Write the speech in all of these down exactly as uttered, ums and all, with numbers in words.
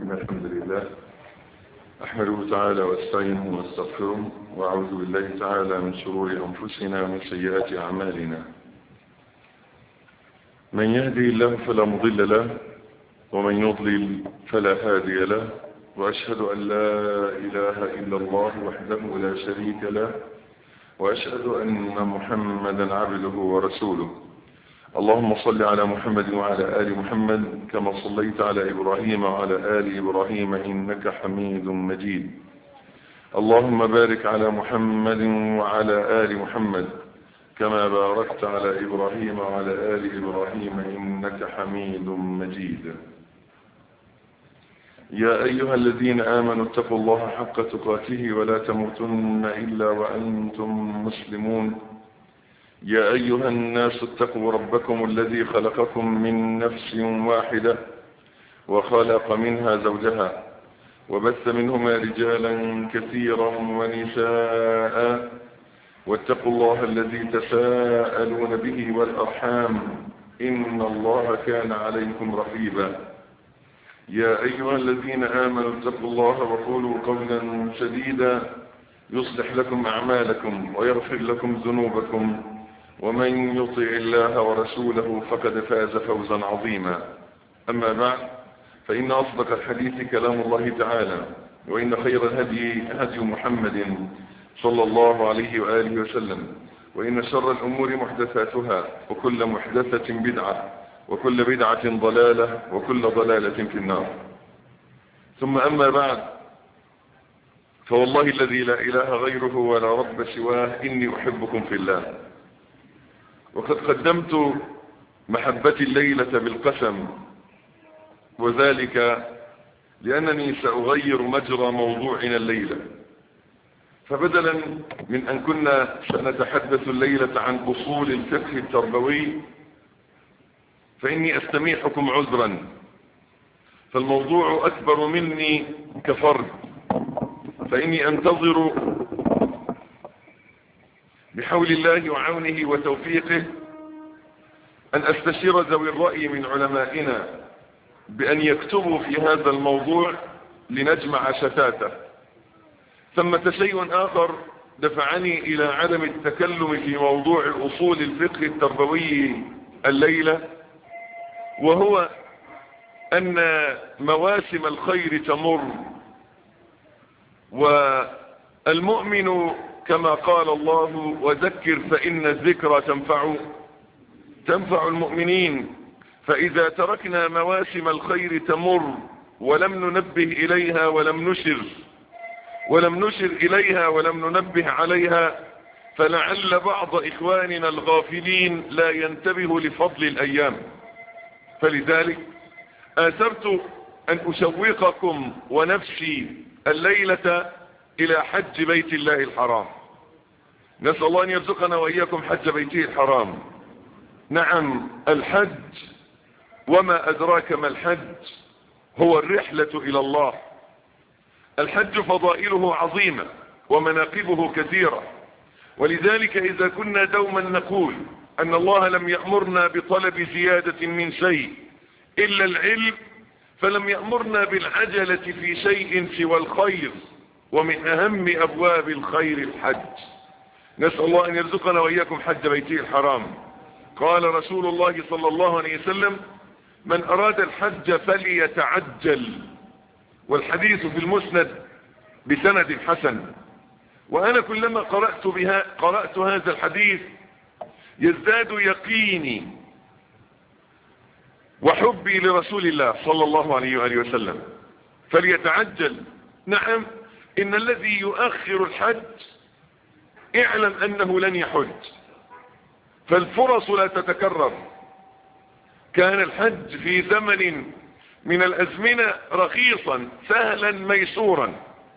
إن الحمد لله أحمده تعالى واستعينه واستغفره وأعوذ بالله تعالى من شرور أنفسنا ومن سيئات أعمالنا. من يهدي الله فلا مضل له ومن يضلل فلا هادي له، وأشهد أن لا إله إلا الله وحده لا شريك له، وأشهد أن محمدا عبده ورسوله. اللهم صل على محمد وعلى آل محمد كما صليت على إبراهيم وعلى آل إبراهيم إنك حميد مجيد. اللهم بارك على محمد وعلى آل محمد كما باركت على إبراهيم وعلى آل إبراهيم إنك حميد مجيد. يا أيها الذين آمنوا اتقوا الله حق تقاته ولا تموتن إلا وأنتم مسلمون. يا أيها الناس اتقوا ربكم الذي خلقكم من نفس واحدة وخلق منها زوجها وبث منهما رجالا كثيرا ونساء، واتقوا الله الذي تساءلون به والأرحام إن الله كان عليكم رقيبا. يا أيها الذين آمنوا اتقوا الله وقولوا قولا سديدا يصلح لكم أعمالكم ويغفر لكم ذنوبكم، ومن يطع الله ورسوله فقد فاز فوزا عظيما. أما بعد، فإن أصدق الحديث كلام الله تعالى، وإن خير الهدي هدي محمد صلى الله عليه وآله وسلم، وإن شر الأمور محدثاتها وكل محدثة بدعة وكل بدعة ضلالة وكل ضلالة في النار. ثم أما بعد، فوالله الذي لا إله غيره ولا رب سواه إني أحبكم في الله. وقد قدمت محبتي الليلة بالقسم، وذلك لأنني سأغير مجرى موضوعنا الليلة، فبدلا من أن كنا سنتحدث الليلة عن أصول الفقه التربوي فإني أستميحكم عذرا، فالموضوع أكبر مني كفرد، فإني أنتظر بحول الله وعونه وتوفيقه أن أستشير ذوي الرأي من علمائنا بأن يكتبوا في هذا الموضوع لنجمع شتاته. ثمة شيء آخر دفعني إلى عدم التكلم في موضوع أصول الفقه التربوي الليلة، وهو أن مواسم الخير تمر، والمؤمن كما قال الله وذكر فإن الذكرى تنفع تنفع المؤمنين. فإذا تركنا مواسم الخير تمر ولم ننبه إليها ولم نشر ولم نشر إليها ولم ننبه عليها، فلعل بعض إخواننا الغافلين لا ينتبه لفضل الأيام. فلذلك آثرت أن أشوقكم ونفسي الليلة إلى حج بيت الله الحرام. نسأل الله أن يرزقنا وإياكم حج بيته الحرام. نعم، الحج وما أدراك ما الحج، هو الرحلة إلى الله. الحج فضائله عظيمة ومناقبه كثيرة، ولذلك إذا كنا دوما نقول أن الله لم يأمرنا بطلب زيادة من شيء إلا العلم، فلم يأمرنا بالعجلة في شيء سوى الخير، ومن أهم أبواب الخير الحج. نسأل الله أن يرزقنا وإياكم حج بيته الحرام. قال رسول الله صلى الله عليه وسلم: من أراد الحج فليتعجل، والحديث في المسند بسند حسن. وأنا كلما قرأت, بها قرأت هذا الحديث يزداد يقيني وحبي لرسول الله صلى الله عليه وآله وسلم. فليتعجل. نعم، إن الذي يؤخر الحج اعلم أنه لن يحج، فالفرص لا تتكرر. كان الحج في زمن من الأزمنة رخيصا سهلا ميسورا،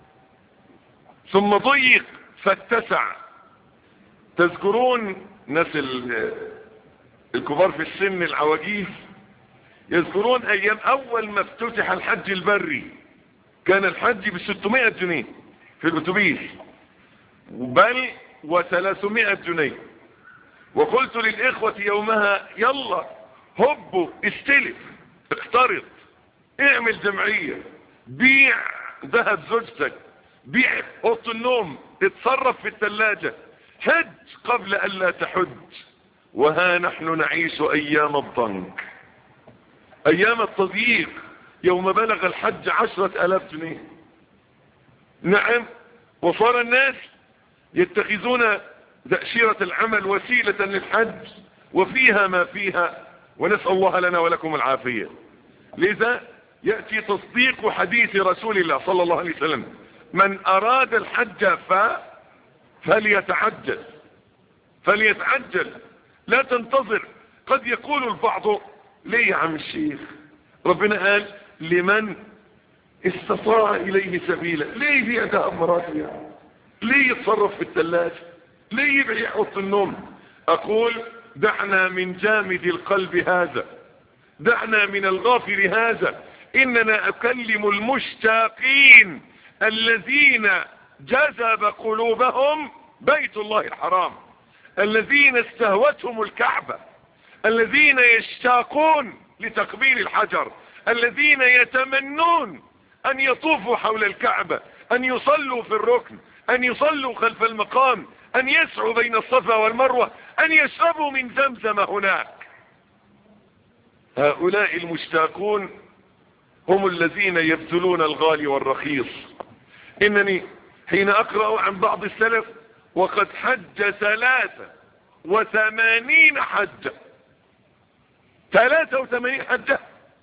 ثم ضيق فاتسع. تذكرون ناس الكبار في السن العواجيز يذكرون أيام أول ما افتتح الحج البري، كان الحج بستمائة جنيه في الأتوبيس، بل وثلاثمائة جنيه. وقلت للإخوة يومها: يلا هبوا استلف اقترض اعمل جمعية. بيع ذهب زوجتك، بيع اوضه النوم، اتصرف في الثلاجة، حج قبل ان لا تحج. وها نحن نعيش ايام الضنك، ايام التضييق، يوم بلغ الحج عشرة الاف جنيه. نعم، وصار الناس يتخذون تأشيرة العمل وسيلة للحج وفيها ما فيها، ونسأل الله لنا ولكم العافية. لذا يأتي تصديق حديث رسول الله صلى الله عليه وسلم: من أراد الحج ف... فليتعجل فليتعجل لا تنتظر. قد يقول البعض: ليه يا عم الشيخ؟ ربنا قال: لمن استطاع إليه سبيلا. ليه يبيع ده أمراته يعني؟ ليه يتصرف في الثلاجة؟ ليه يبيع اوضه النوم؟ أقول: دعنا من جامد القلب هذا، دعنا من الغافل هذا. إننا أكلم المشتاقين الذين جذب قلوبهم بيت الله الحرام، الذين استهوتهم الكعبة، الذين يشتاقون لتقبيل الحجر، الذين يتمنون أن يطوفوا حول الكعبة، أن يصلوا في الركن، أن يصلوا خلف المقام، أن يسعوا بين الصفا والمروة، أن يشربوا من زمزم هناك. هؤلاء المشتاقون هم الذين يبذلون الغالي والرخيص. إنني حين أقرأ عن بعض السلف: وقد حج ثلاثة وثمانين حجة. ثلاثة وثمانين حجة؟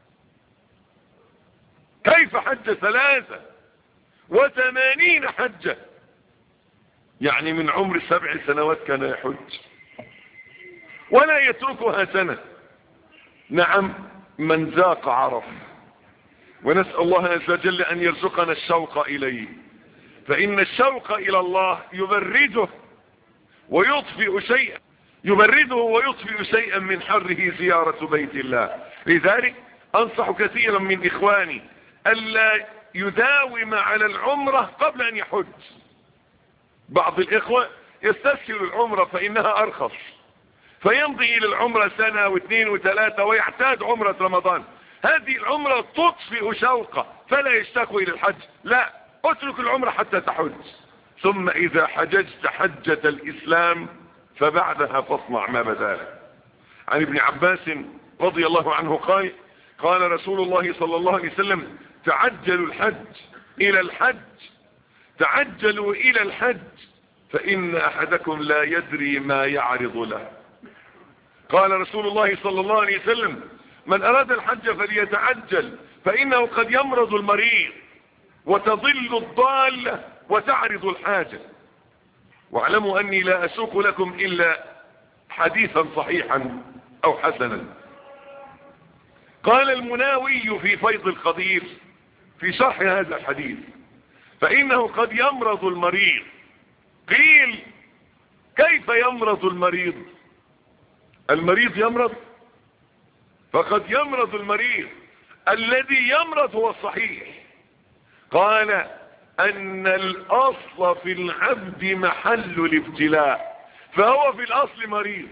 كيف حج ثلاثة وثمانين حجة؟ يعني من عمر سبع سنوات كان يحج ولا يتركها سنة. نعم، من ذاق عرف. ونسأل الله عز وجل أن يرزقنا الشوق إليه، فإن الشوق إلى الله يبرده ويطفئ شيئا يبرده ويطفئ شيئا من حره زيارة بيت الله. لذلك أنصح كثيرا من إخواني ألا يداوم على العمرة قبل أن يحج. بعض الإخوة يستسهل العمرة فإنها أرخص، فيمضي إلى العمرة سنة واثنين وثلاثة ويعتاد عمرة رمضان. هذه العمرة تطفئ شوقه فلا يشتاق إلى الحج. لا، اترك العمرة حتى تحج، ثم إذا حججت حجة الإسلام فبعدها فاصنع ما بدالك. عن ابن عباس رضي الله عنه قال: قال رسول الله صلى الله عليه وسلم: تعجلوا الحج إلى الحج تعجلوا إلى الحج فإن أحدكم لا يدري ما يعرض له. قال رسول الله صلى الله عليه وسلم: من أراد الحج فليتعجل فإنه قد يمرض المريض وتضل الضالة وتعرض الحاجة. واعلموا أني لا أسوق لكم إلا حديثا صحيحا أو حسنا. قال المناوي في فيض القدير في شرح هذا الحديث: فإنه قد يمرض المريض. قيل: كيف يمرض المريض؟ المريض يمرض؟ فقد يمرض المريض. الذي يمرض هو الصحيح. قال: أن الأصل في العبد محل الابتلاء، فهو في الأصل مريض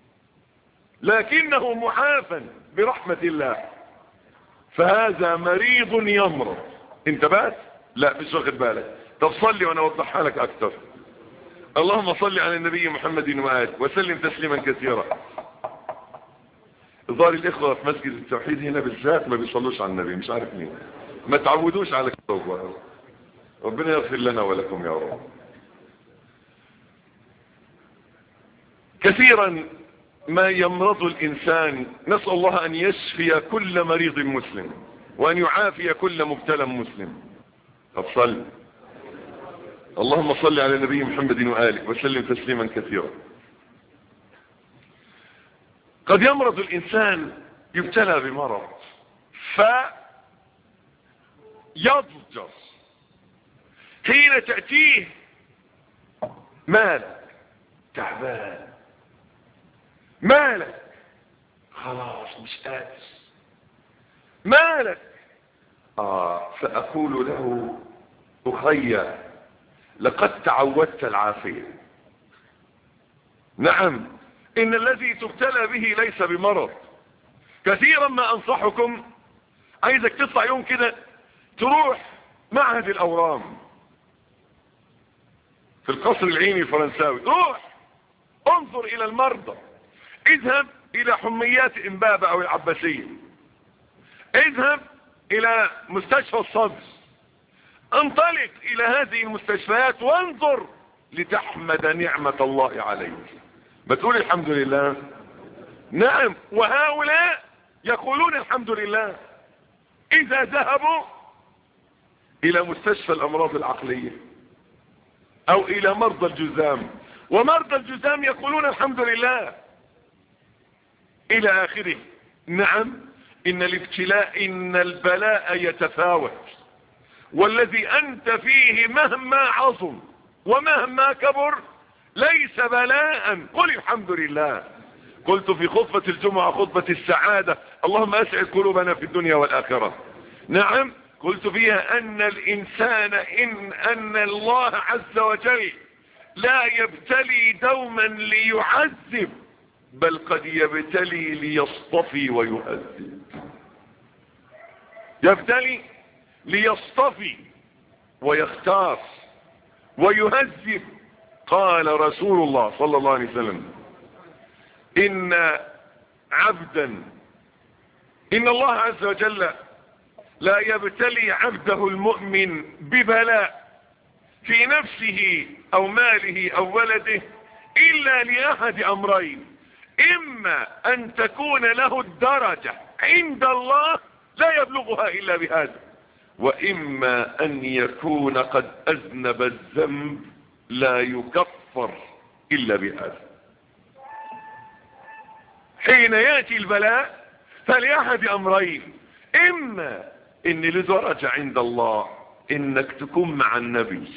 لكنه معافى برحمة الله، فهذا مريض يمرض. انتبهت؟ لا مش واخد بالك. طب صلي وانا اوضحها لك اكتر. اللهم صل على النبي محمد وآله وسلم تسليما كثيرا. ظهر الاخوة في مسجد التوحيد هنا بالذات ما بيصلوش على النبي، مش عارف مين، ما تعودوش على كده. ربنا يغفر لنا ولكم يا رب. كثيرا ما يمرض الإنسان، نسأل الله أن يشفي كل مريض مسلم وأن يعافي كل مبتلى مسلم. أفصل. اللهم صل على النبي محمد وآله وسلم تسليما كثيرا. قد يمرض الإنسان، يبتلى بمرض فيضجر حين تأتيه مالك تعبان، مالك خلاص مش قادر، مالك. آه فأقول له: أخي لقد تعودت العافية. نعم، إن الذي تبتلى به ليس بمرض. كثيرا ما أنصحكم، عايزك تطلع يوم كده تروح معهد الأورام في القصر العيني الفرنساوي، روح انظر إلى المرضى، اذهب إلى حميات إمبابة أو العباسية، اذهب إلى مستشفى الصدر، انطلق إلى هذه المستشفيات وانظر لتحمد نعمة الله عليك. بتقول الحمد لله؟ نعم. وهؤلاء يقولون الحمد لله إذا ذهبوا إلى مستشفى الأمراض العقلية أو إلى مرضى الجذام، ومرضى الجذام يقولون الحمد لله إلى آخره. نعم، إن الابتلاء إن البلاء يتفاوت، والذي أنت فيه مهما عظم ومهما كبر ليس بلاء. قل الحمد لله. قلت في خطبة الجمعة خطبة السعادة، اللهم أسعد قلوبنا في الدنيا والآخرة. نعم، قلت فيها أن الإنسان إن أن الله عز وجل لا يبتلي دوما ليعذب، بل قد يبتلي ليصطفي ويهذب. يبتلي ليصطفي ويختار ويهذب. قال رسول الله صلى الله عليه وسلم: إن عبدا إن الله عز وجل لا يبتلي عبده المؤمن ببلاء في نفسه أو ماله أو ولده إلا لأحد أمرين: إما أن تكون له الدرجة عند الله لا يبلغها إلا بهذا، وإما أن يكون قد أذنب الذنب لا يكفر إلا بهذا. حين يأتي البلاء فلأحد أمرين: إما إن لدرجة عند الله إنك تكون مع النبي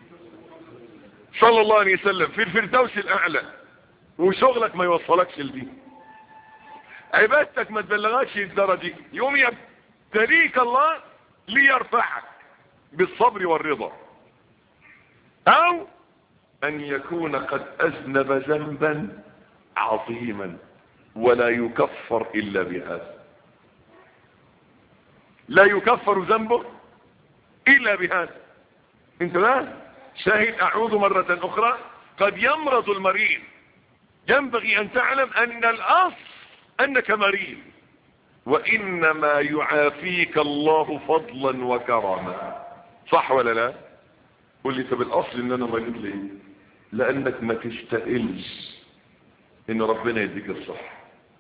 صلى الله عليه وسلم في الفردوس الأعلى وشغلك ما يوصلكش لدي، عبادتك ما تبلغكش الدرجة، يوم يبتليك الله ليرفعك بالصبر والرضا. أو أن يكون قد أذنب ذنبا عظيما ولا يكفر إلا بهذا، لا يكفر ذنبه إلا بهذا. انت لا شاهد. أعود مرة أخرى، قد يمرض المريض، ينبغي أن تعلم أن الأصل أنك مريض، وإنما يعافيك الله فضلا وكرما. صح ولا لا؟ قل لي طب الأصل إن أنا مريض ليه؟ لأنك ما تستاهلش إن ربنا يديك الصحة.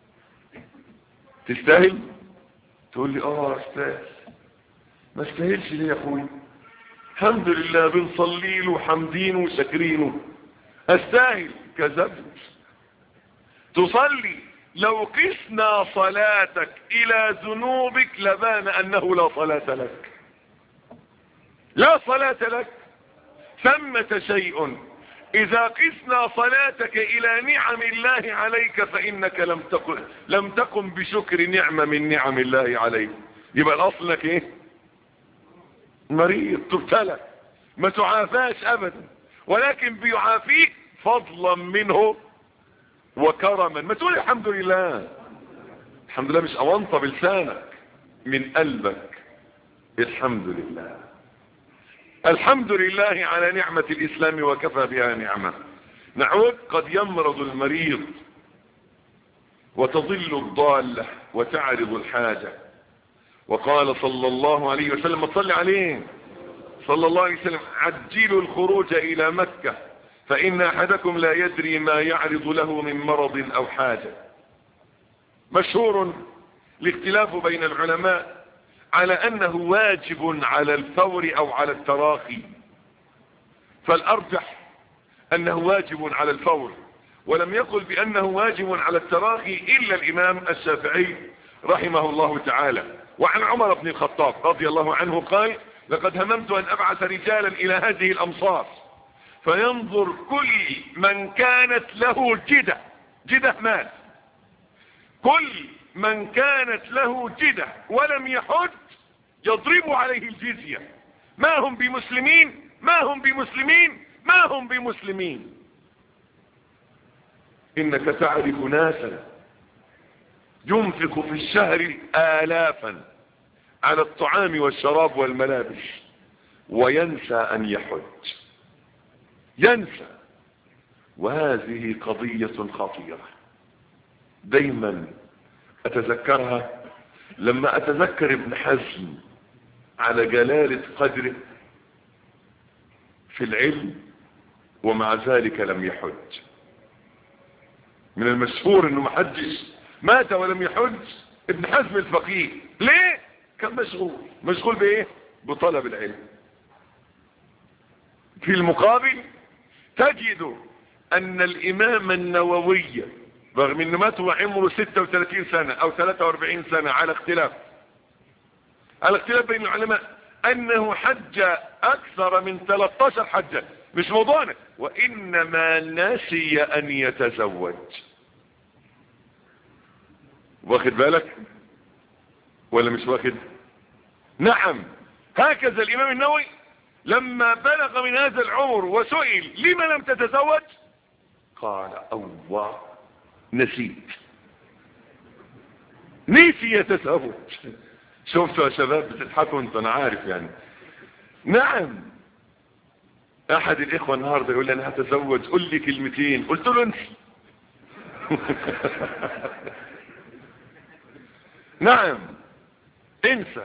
تستاهل؟ تقول لي اه استاهل. ما استاهلش ليه يا اخوي؟ الحمد لله بنصلي له وحمدين وشاكرينه. استاهل؟ كذبت. تصلي لو قسنا صلاتك الى ذنوبك لبان انه لا صلاة لك. لا صلاة لك. ثمة شيء اذا قسنا صلاتك الى نعم الله عليك فانك لم تقم لم تقم بشكر نعمة من نعم الله عليك. يبقى الاصل لك ايه؟ مريض تبتلى، ما تعافاش ابدا، ولكن بيعافيك فضلا منه وكرما. ما تقول الحمد لله. الحمد لله مش اونطه بلسانك، من قلبك الحمد لله. الحمد لله على نعمة الإسلام وكفى بها نعمة. نعود. قد يمرض المريض وتضل الضالة وتعرض الحاجة، وقال صلى الله عليه وسلم، صلى عليه صلى الله عليه وسلم: عجلوا الخروج إلى مكة فإن أحدكم لا يدري ما يعرض له من مرض أو حاجة. مشهور الاختلاف بين العلماء على أنه واجب على الفور أو على التراخي، فالأرجح أنه واجب على الفور، ولم يقل بأنه واجب على التراخي إلا الإمام الشافعي رحمه الله تعالى. وعن عمر بن الخطاب رضي الله عنه قال: لقد هممت أن أبعث رجالا إلى هذه الأمصار فينظر كل من كانت له جدة، جدة مال، كل من كانت له جدة ولم يحج يضرب عليه الجزية. ما هم بمسلمين، ما هم بمسلمين، ما هم بمسلمين. إنك تعرف ناسا ينفق في الشهر آلافا على الطعام والشراب والملابس وينسى ان يحج، ينسى. وهذه قضية خطيرة دايما اتذكرها لما اتذكر ابن حزم على جلالة قدره في العلم ومع ذلك لم يحج. من المشهور انه ما حجش، مات ولم يحج ابن حزم الفقيه. ليه؟ كان مشغول. مشغول بايه؟ بطلب العلم. في المقابل تجد ان الامام النووي رغم انه مات وعمره ستة وثلاثين سنة او ثلاثة واربعين سنة على اختلاف على اختلاف بين العلماء انه حج اكثر من ثلاثة عشر حجة، مش موضوعنا، وانما نسي ان يتزوج. واخد بالك ولا مش واخد؟ نعم، هكذا الامام النووي لما بلغ من هذا العمر وسئل لما لم تتزوج قال اوه نسيت، نسي يتزوج. شفتوا يا شباب بتضحكوا انتوا، انا عارف يعني. نعم، احد الاخوة النهاردة يقول لي انا هتزوج قل لي كلمتين، قلت له انسي. نعم انسى.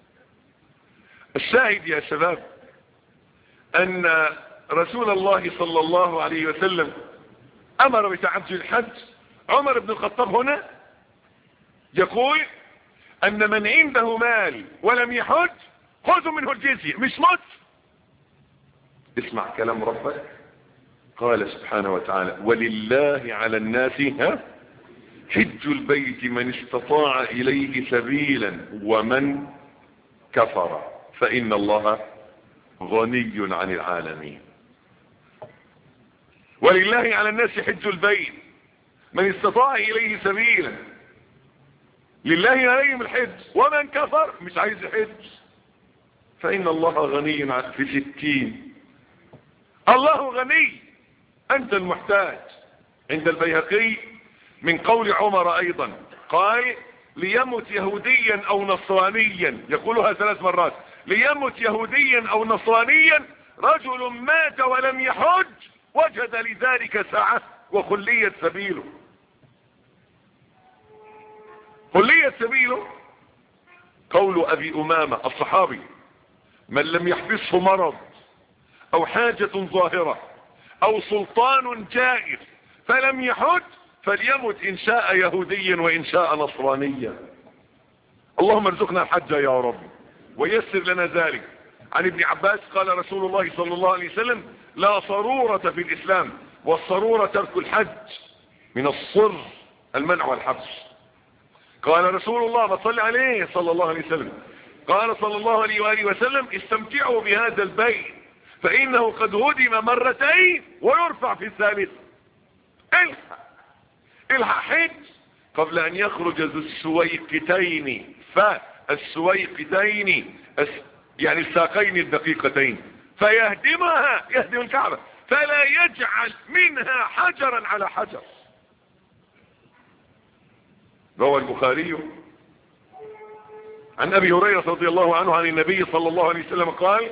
الشاهد يا شباب ان رسول الله صلى الله عليه وسلم امر بتعجل الحج. عمر بن الخطاب هنا يقول ان من عنده مال ولم يحج خذوا منه الجزية، مش مت. اسمع كلام ربك، قال سبحانه وتعالى ولله على الناس ها حج البيت من استطاع اليه سبيلا ومن كفر فان الله غني عن العالمين. ولله على الناس حج البيت من استطاع اليه سبيلا، لله عليهم الحج، ومن كفر مش عايز يحج فان الله غني عن في ستين. الله غني، انت المحتاج. عند البيهقي من قول عمر ايضا قال ليمت يهوديا او نصرانيا، يقولها ثلاث مرات، ليمت يهوديا او نصرانيا رجل مات ولم يحج وجد لذلك ساعة وخليت سبيله. خليت سبيله. قول ابي امامة الصحابي من لم يحبسه مرض او حاجة ظاهرة او سلطان جائر فلم يحج فليمت ان شاء يهوديا وان شاء نصرانيا. اللهم ارزقنا الحج يا رب ويسر لنا ذلك. عن ابن عباس قال رسول الله صلى الله عليه وسلم لا صرورة في الاسلام، والصرورة ترك الحج، من الصر المنع والحبس. قال رسول الله ما صلى عليه صلى الله عليه وسلم قال صلى الله عليه وآله وسلم استمتعوا بهذا البيت فإنه قد هدم مرتين ويرفع في الثالث. الحق الحق حج قبل أن يخرج ذو السويقتين، فالسويقتين يعني الساقين الدقيقتين، فيهدمها، يهدم الكعبة، فلا يجعل منها حجرا على حجر. روى البخاري عن ابي هريرة رضي الله عنه عن النبي صلى الله عليه وسلم قال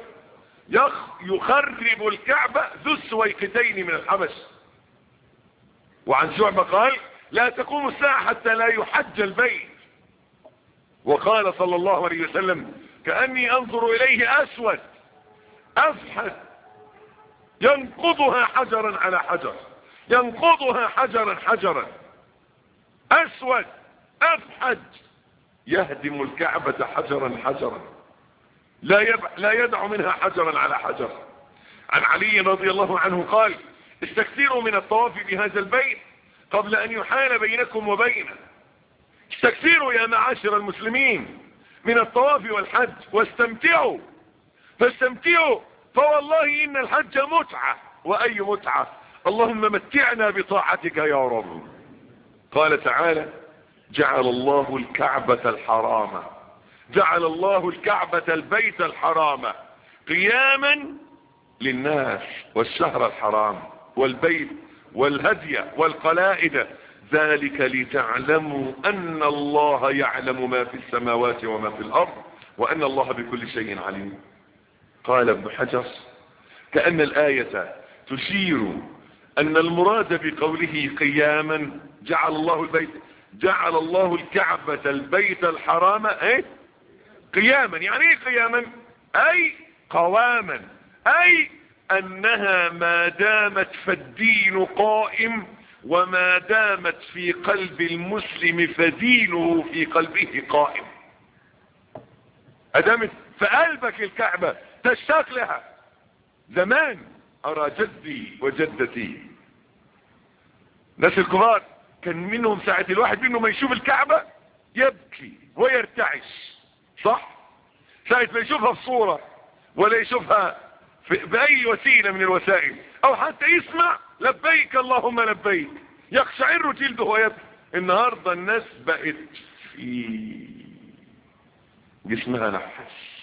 يخرب الكعبة ذو السويقتين من الحبش. وعن شعبة قال لا تقوم الساعة حتى لا يحج البيت. وقال صلى الله عليه وسلم كأني انظر اليه اسود افحد ينقضها حجرا على حجر، ينقضها حجرا حجرا، اسود افحد يهدم الكعبة حجرا حجرا، لا يبع لا يدع منها حجرا على حجر. عن علي رضي الله عنه قال استكثروا من الطواف بهذا البيت قبل ان يحال بينكم وبينه. استكثروا يا معاشر المسلمين من الطواف والحج واستمتعوا، فاستمتعوا فوالله ان الحج متعة. واي متعة؟ اللهم متعنا بطاعتك يا رب. قال تعالى جعل الله الكعبة الحرام، جعل الله الكعبة البيت الحرام قياما للناس، والشهر الحرام والبيت والهدي والقلائد، ذلك لتعلموا ان الله يعلم ما في السماوات وما في الارض وأن الله بكل شيء عليم. قال ابن حجر كأن الآية تشير أن المراد بقوله قياما جعل الله البيت جعل الله الكعبة البيت الحرام ايه قياما. يعني ايه قياما؟ اي قواما، اي انها ما دامت فالدين قائم، وما دامت في قلب المسلم فدينه في قلبه قائم. ادامت في قلبك الكعبة تشتاق لها. زمان ارى جدي وجدتي ناس الكبار كان منهم ساعة الواحد منهم ما يشوف الكعبة يبكي ويرتعش، صح؟ ساعة ما يشوفها في صورة ولا يشوفها في بأي وسيلة من الوسائل، او حتى يسمع لبيك اللهم لبيك يقشعر جلده ويبكي. النهاردة الناس بقت في جسمها نحس.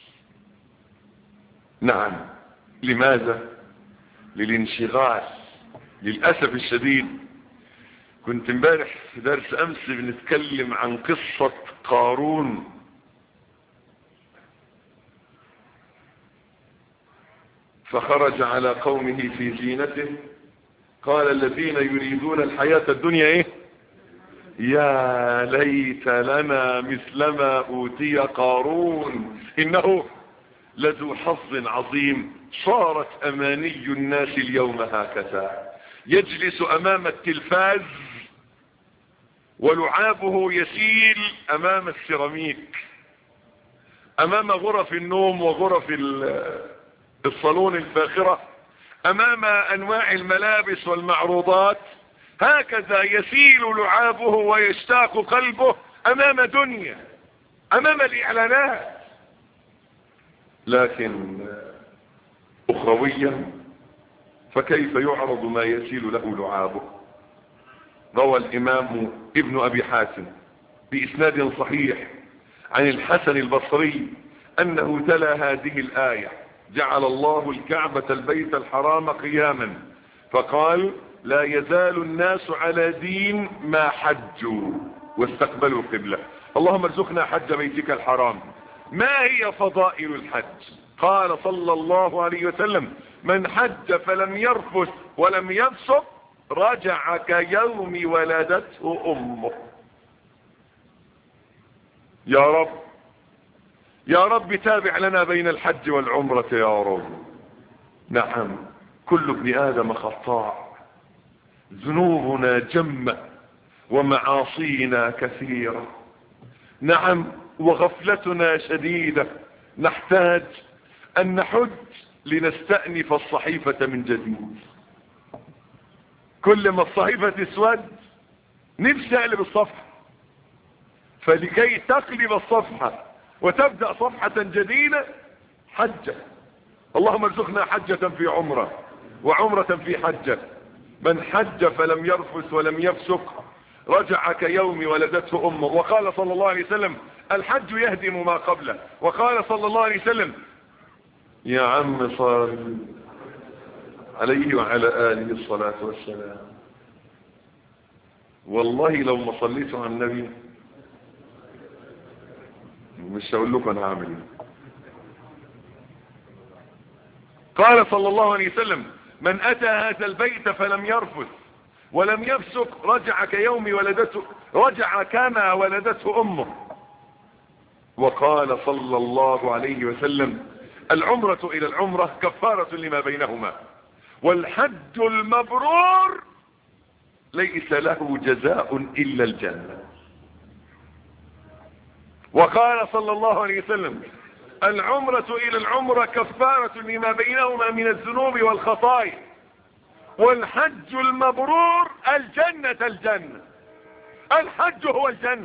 نعم، لماذا؟ للانشغال. للأسف الشديد كنت امبارح في درس امس بنتكلم عن قصة قارون. فخرج على قومه في زينته قال الذين يريدون الحياة الدنيا ايه؟ يا ليت لنا مثلما اوتي قارون انه لذو حظ عظيم. صارت اماني الناس اليوم هكذا، يجلس امام التلفاز ولعابه يسيل امام السيراميك، امام غرف النوم وغرف الصالون الفاخرة، امام انواع الملابس والمعروضات. هكذا يسيل لعابه ويشتاق قلبه امام دنيا، امام الاعلانات. لكن اخرويا فكيف يعرض ما يسيل له لعابه؟ روى الامام ابن ابي حاتم باسناد صحيح عن الحسن البصري انه تلا هذه الايه جعل الله الكعبة البيت الحرام قياما فقال لا يزال الناس على دين ما حجوا واستقبلوا القبلة. اللهم ارزقنا حج بيتك الحرام. ما هي فضائل الحج؟ قال صلى الله عليه وسلم من حج فلم يرفث ولم يفسق رجع كيوم ولدته امه. يا رب يا رب تابع لنا بين الحج والعمرة يا رب. نعم، كل ابن آدم خطاء، ذنوبنا جمة ومعاصينا كثيرة. نعم، وغفلتنا شديدة. نحتاج أن نحج لنستأنف الصحيفة من جديد. كل ما الصحيفة تسود نفسي أقلب الصفحة، فلكي تقلب الصفحة وتبدأ صفحة جديدة حجة. اللهم ارزقنا حجة في عمرة وعمرة في حجة. من حج فلم يرفث ولم يفسق رجع كيوم ولدته امه. وقال صلى الله عليه وسلم الحج يهدم ما قبله. وقال صلى الله عليه وسلم يا عم صل عليه وعلى آله الصلاة والسلام. والله لو ما صليت على النبي مش هقول لكم انا هعمل ايه. قال صلى الله عليه وسلم من اتى هذا البيت فلم يرفث ولم يفسق رجع كيوم ولدته رجع كما ولدته امه. وقال صلى الله عليه وسلم العمرة الى العمرة كفارة لما بينهما والحج المبرور ليس له جزاء الا الجنة. وقال صلى الله عليه وسلم العمرة الى العمرة كفارة لما بينهما من الذنوب والخطايا والحج المبرور الجنة. الجنة الحج هو الجنة.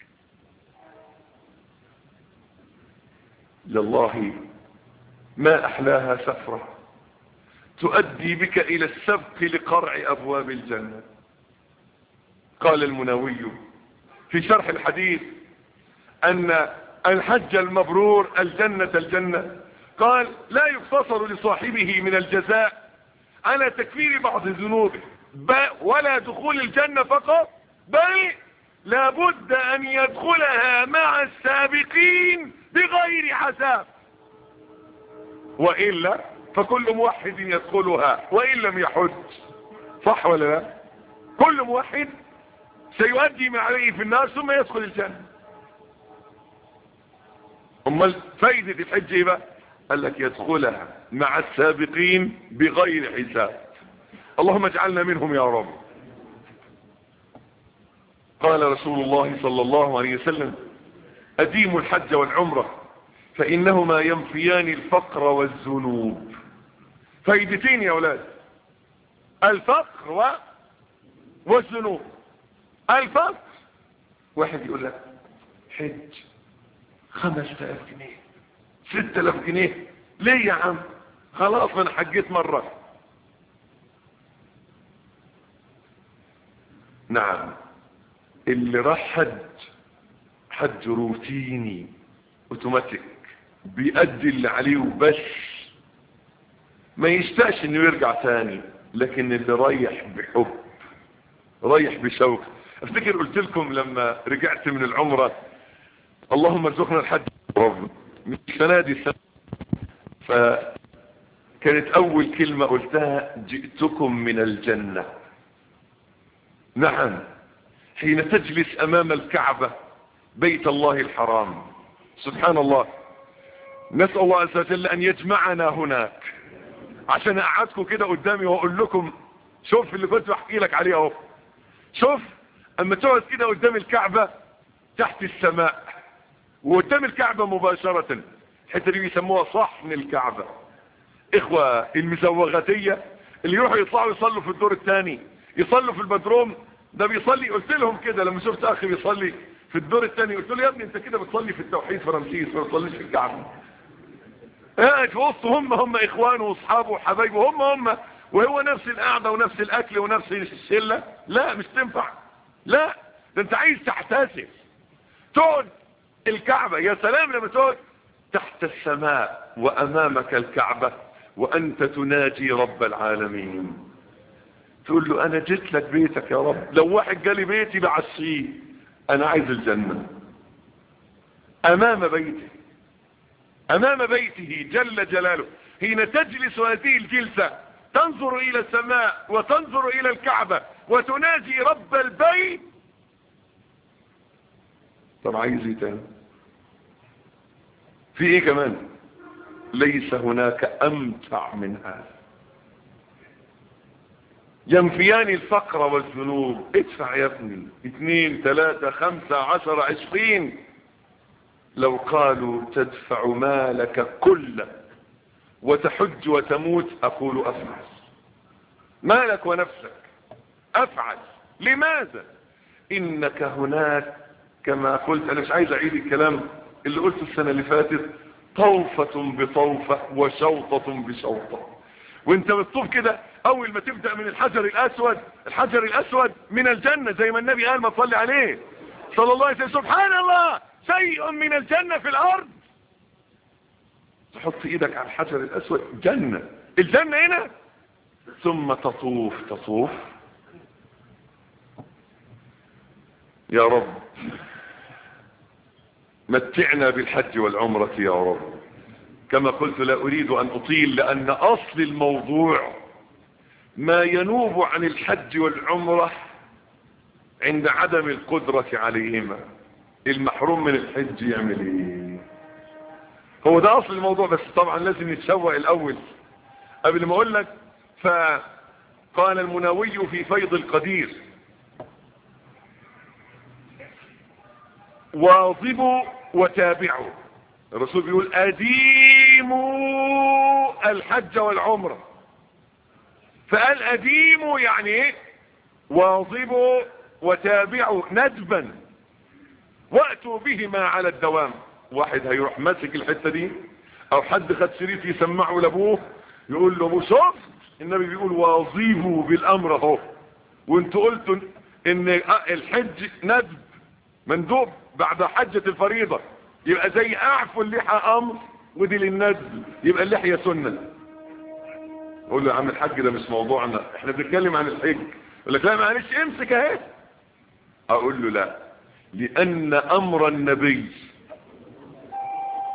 لله ما احلاها سفرة تؤدي بك الى السبق لقرع ابواب الجنة. قال المناوي في شرح الحديث ان الحج المبرور الجنة. الجنة قال لا يقتصر لصاحبه من الجزاء على تكفير بعض ذنوبه ولا دخول الجنة فقط، بل لابد ان يدخلها مع السابقين بغير حساب، وإلا فكل موحد يدخلها وإن لم يحج. صح ولا لا؟ كل موحد سيؤدي ما عليه في النار ثم يدخل الجنة. امال فايدة الحج ايه بقى؟ قال لك يدخلها مع السابقين بغير حساب. اللهم اجعلنا منهم يا رب. قال رسول الله صلى الله عليه وسلم أديموا الحج والعمرة فإنهما ينفيان الفقر والذنوب. فايدتين يا أولاد، الفقر و... والذنوب. الفقر، واحد يقول لك حج خمسة آلاف جنيه ستة آلاف جنيه ليه يا عم؟ خلاص انا حجيت مرة. نعم، اللي راح حج حج روتيني اوتوماتيك بيأدي اللي عليه وبس، ما يشتاقش انه يرجع تاني. لكن اللي رايح بحب، رايح بشوق. افتكر قلت لكم لما رجعت من العمرة اللهم ارزقنا الحج رب من السنة دي سنة، فكانت اول كلمة قلتها جئتكم من الجنة. نعم، حين تجلس امام الكعبة بيت الله الحرام، سبحان الله، نسأل الله عز وجل ان يجمعنا هناك عشان اقعدكم كده قدامي واقول لكم شوف اللي كنت بحكي لك عليه اهو. شوف اما تقعد كده قدام الكعبة تحت السماء وقدام الكعبة مباشرة، الحته دي بيسموها صحن الكعبة. اخوة المزوغاتية اللي يروحوا يطلعوا يصلوا في الدور الثاني، يصلوا في البدروم، ده بيصلي. قلت لهم كده لما شفت اخي بيصلي في الدور الثاني، قلت له يا ابني انت كده بتصلي في التوحيد في رمسيس، ما بتصليش في الكعبة. قاعد في وسط هم هم اخوانه واصحابه وحبايبه هم هم، وهو نفس القعده ونفس الاكل ونفس الشله. لا مش تنفع، لا ده انت عايز تحتسب تقعد الكعبة. يا سلام لما تقعد تحت السماء وامامك الكعبة وانت تناجي رب العالمين، تقول له انا جيت لك بيتك يا رب. لو واحد جالي بيتي بعشيه، انا عايز الجنة امام بيته، امام بيته جل جلاله. حين تجلس هذه الجلسة تنظر الى السماء وتنظر الى الكعبة وتناجي رب البيت. طب عايز ايه تاني؟ في ايه كمان؟ ليس هناك امتع من هذا. ينفيان الفقر والذنوب. ادفع يا ابني اثنين ثلاثة خمسة عشر عشرين، لو قالوا تدفع مالك كله وتحج وتموت اقول افعل. مالك ونفسك افعل. لماذا؟ انك هناك كما قلت، انا مش عايز اعيد الكلام اللي قلته السنة اللي فاتت، طوفة بطوفة وشوطة بشوطة. وانت بتطوف كده اول ما تبدأ من الحجر الاسود، الحجر الاسود من الجنة زي ما النبي قال ما تصلي عليه صلى الله عليه وسلم، سبحان الله شيء من الجنة في الارض. تحط ايدك على الحجر الاسود، جنة، الجنة هنا. ثم تطوف تطوف. يا رب متعنا بالحج والعمرة يا رب. كما قلت لا اريد ان اطيل، لان اصل الموضوع ما ينوب عن الحج والعمرة عند عدم القدرة عليهما. المحروم من الحج يعمل ايه؟ هو ده اصل الموضوع. بس طبعا لازم نتشوق الاول قبل ما اقول لك. فقال المناوي في فيض القدير واظبوا وتابعوا. الرسول بيقول اديموا الحج والعمرة، فقال اديموا يعني ايه؟ واظبوا وتابعوا ندبا واتوا بهما على الدوام. واحد هيروح ماسك الحتة دي، او حد خد شريط يسمعه لابوه يقول له ابو شفت النبي بيقول واظبوا بالامر اهو، وانتوا قلتوا ان الحج ندب مندوب بعد حجة الفريضة، يبقى زي اعفوا اللحى امر ودي للندب، يبقى اللحية سنة. اقول له يا عم الحج ده مش موضوعنا، احنا بنتكلم عن الحج. يقول لك لا معلش امسك اهي. اقول له لا، لان امر النبي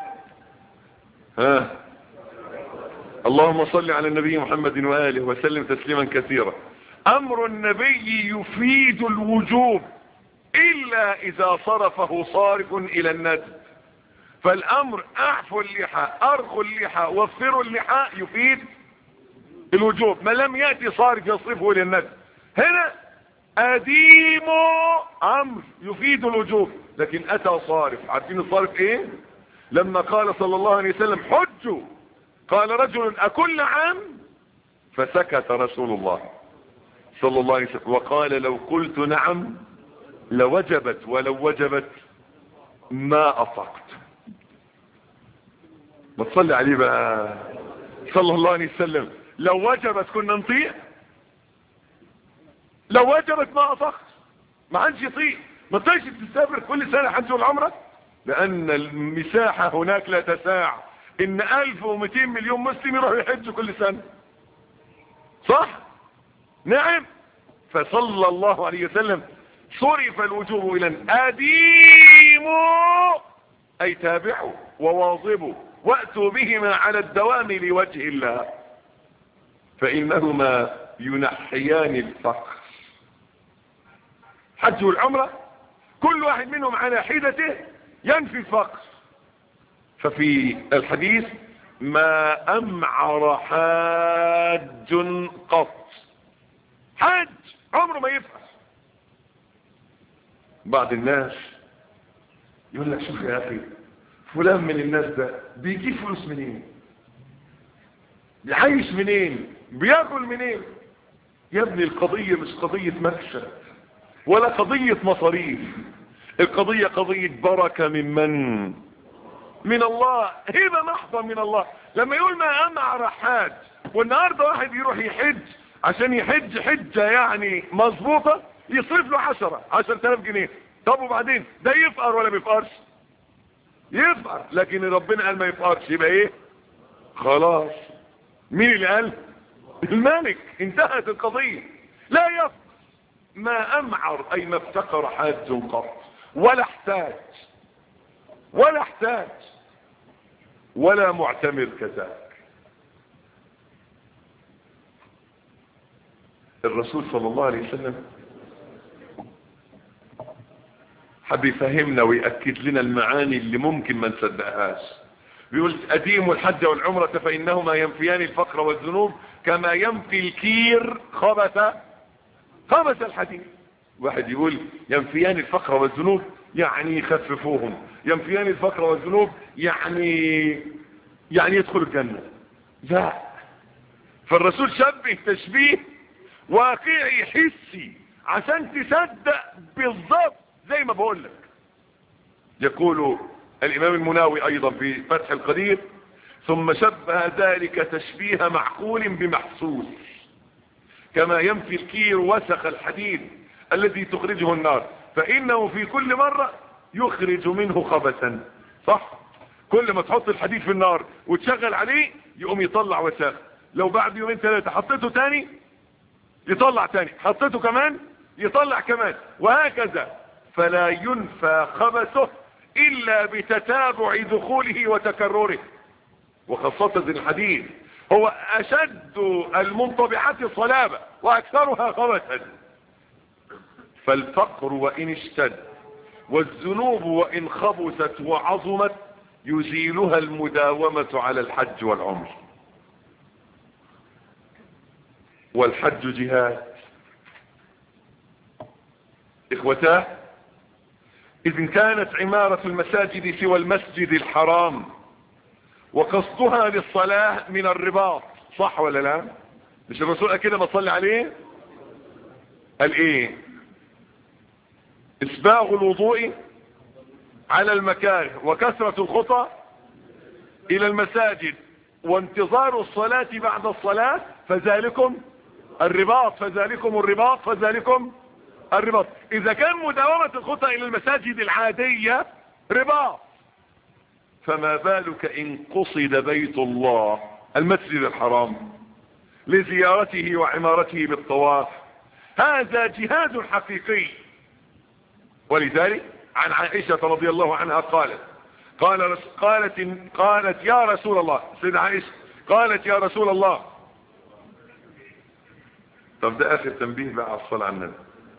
ها اللهم صل على النبي محمد وآله وسلم تسليما كثيرا. امر النبي يفيد الوجوب الا اذا صرفه صارف الى الندب. فالامر اعفوا اللحى ارخوا اللحى وفروا اللحى يفيد الوجوب ما لم يأتي صارف يصرفه الى الندب. هنا اديموا امر يفيد الوجوب لكن اتى صارف. عارفين الصارف ايه؟ لما قال صلى الله عليه وسلم حجوا قال رجل اكل عام فسكت رسول الله صلى الله عليه وسلم وقال لو قلت نعم لوجبت ولو وجبت ما أطقت. ما تصلي عليه بقى صلى الله عليه وسلم. لو وجبت كنا نطيع، لو وجبت ما أطقت. ما عادش يطيع. ما تقدرش تسافر كل سنة حج والعمرة لأن المساحة هناك لا تساع إن ألف ومئتين مليون مسلم يروحوا يحجوا كل سنة. صح؟ نعم. فصلى الله عليه وسلم صرف الوجوب إلى أديموا أي تابعوا وواظبوا وأتوا بهما على الدوام لوجه الله فإنهما ينحيان الفقر. حج والعمرة كل واحد منهم على حدته ينفي الفقر. ففي الحديث ما أمعر حاج قط. حاج عمره ما يفقر. بعض الناس يقول لك شوف يا اخي فلان من الناس ده بيجيب فلوس منين، بيعيش منين، بياكل منين. يا ابني القضية مش قضية مكسب ولا قضية مصاريف. القضية قضية بركة من من؟ من الله. هبة محضة من الله. لما يقول ما امعر حاج والنهاردة واحد يروح يحج عشان يحج حجة يعني مظبوطة يصرف له عشرة عشر تلاف جنيه. طب وبعدين ده يفقر ولا بيفقرش؟ يفقر. لكن ربنا قال ما يفقرش يبقى ايه؟ خلاص. مين اللي قال؟ الملك. انتهت القضية. لا يفقر. ما امعر اي ما افتقر حاج قط ولا احتاج ولا احتاج ولا معتمر كذلك. الرسول صلى الله عليه وسلم حب يفهمنا ويأكد لنا المعاني اللي ممكن ما نصدقهاش. بيقول أديموا الحج والعمرة فإنهما ينفيان الفقر والذنوب كما ينفي الكير خبث خبث الحديد. واحد يقول ينفيان الفقر والذنوب يعني يخففوهم، ينفيان الفقر والذنوب يعني يعني يدخل الجنة. لا. فالرسول شبه تشبيه واقعي حسي عشان تصدق بالضبط زي ما بقول لك. يقول الامام المناوي ايضا في فتح القدير ثم شبه ذلك تشبيه معقول بمحسوس كما ينفي الكير وسخ الحديد الذي تخرجه النار فانه في كل مرة يخرج منه خبثا. صح؟ كل ما تحط الحديد في النار وتشغل عليه يقوم يطلع وساخ. لو بعد يومين ثلاثة حطيته تاني يطلع تاني، حطيته كمان يطلع كمان، وهكذا. فلا ينفى خبثه الا بتتابع دخوله وتكرره. وخاصة الحديد هو اشد المنطبعات صلابة واكثرها خبثا. فالفقر وان اشتد والذنوب وان خبثت وعظمت يزيلها المداومة على الحج والعمر. والحج جهاد. اخوتاه اذ كانت عمارة المساجد سوى المسجد الحرام وقصدها للصلاة من الرباط. صح ولا لا؟ مش الرسول كده ما صلي عليه قال ايه؟ اسباغ الوضوء على المكاره وكثرة الخطى الى المساجد وانتظار الصلاة بعد الصلاة فذلكم الرباط فذلكم الرباط فذلكم الرباط. اذا كان مداومة الخطى الى المساجد العادية رباط فما بالك ان قصد بيت الله المسجد الحرام لزيارته وعمارته بالطواف. هذا جهاد حقيقي. ولذلك عن عائشة رضي الله عنها قالت قال رس... قالت قالت يا رسول الله، سيدة عائشة قالت يا رسول الله. طب ده اخر تنبيه بقى على الصلاة على النبي.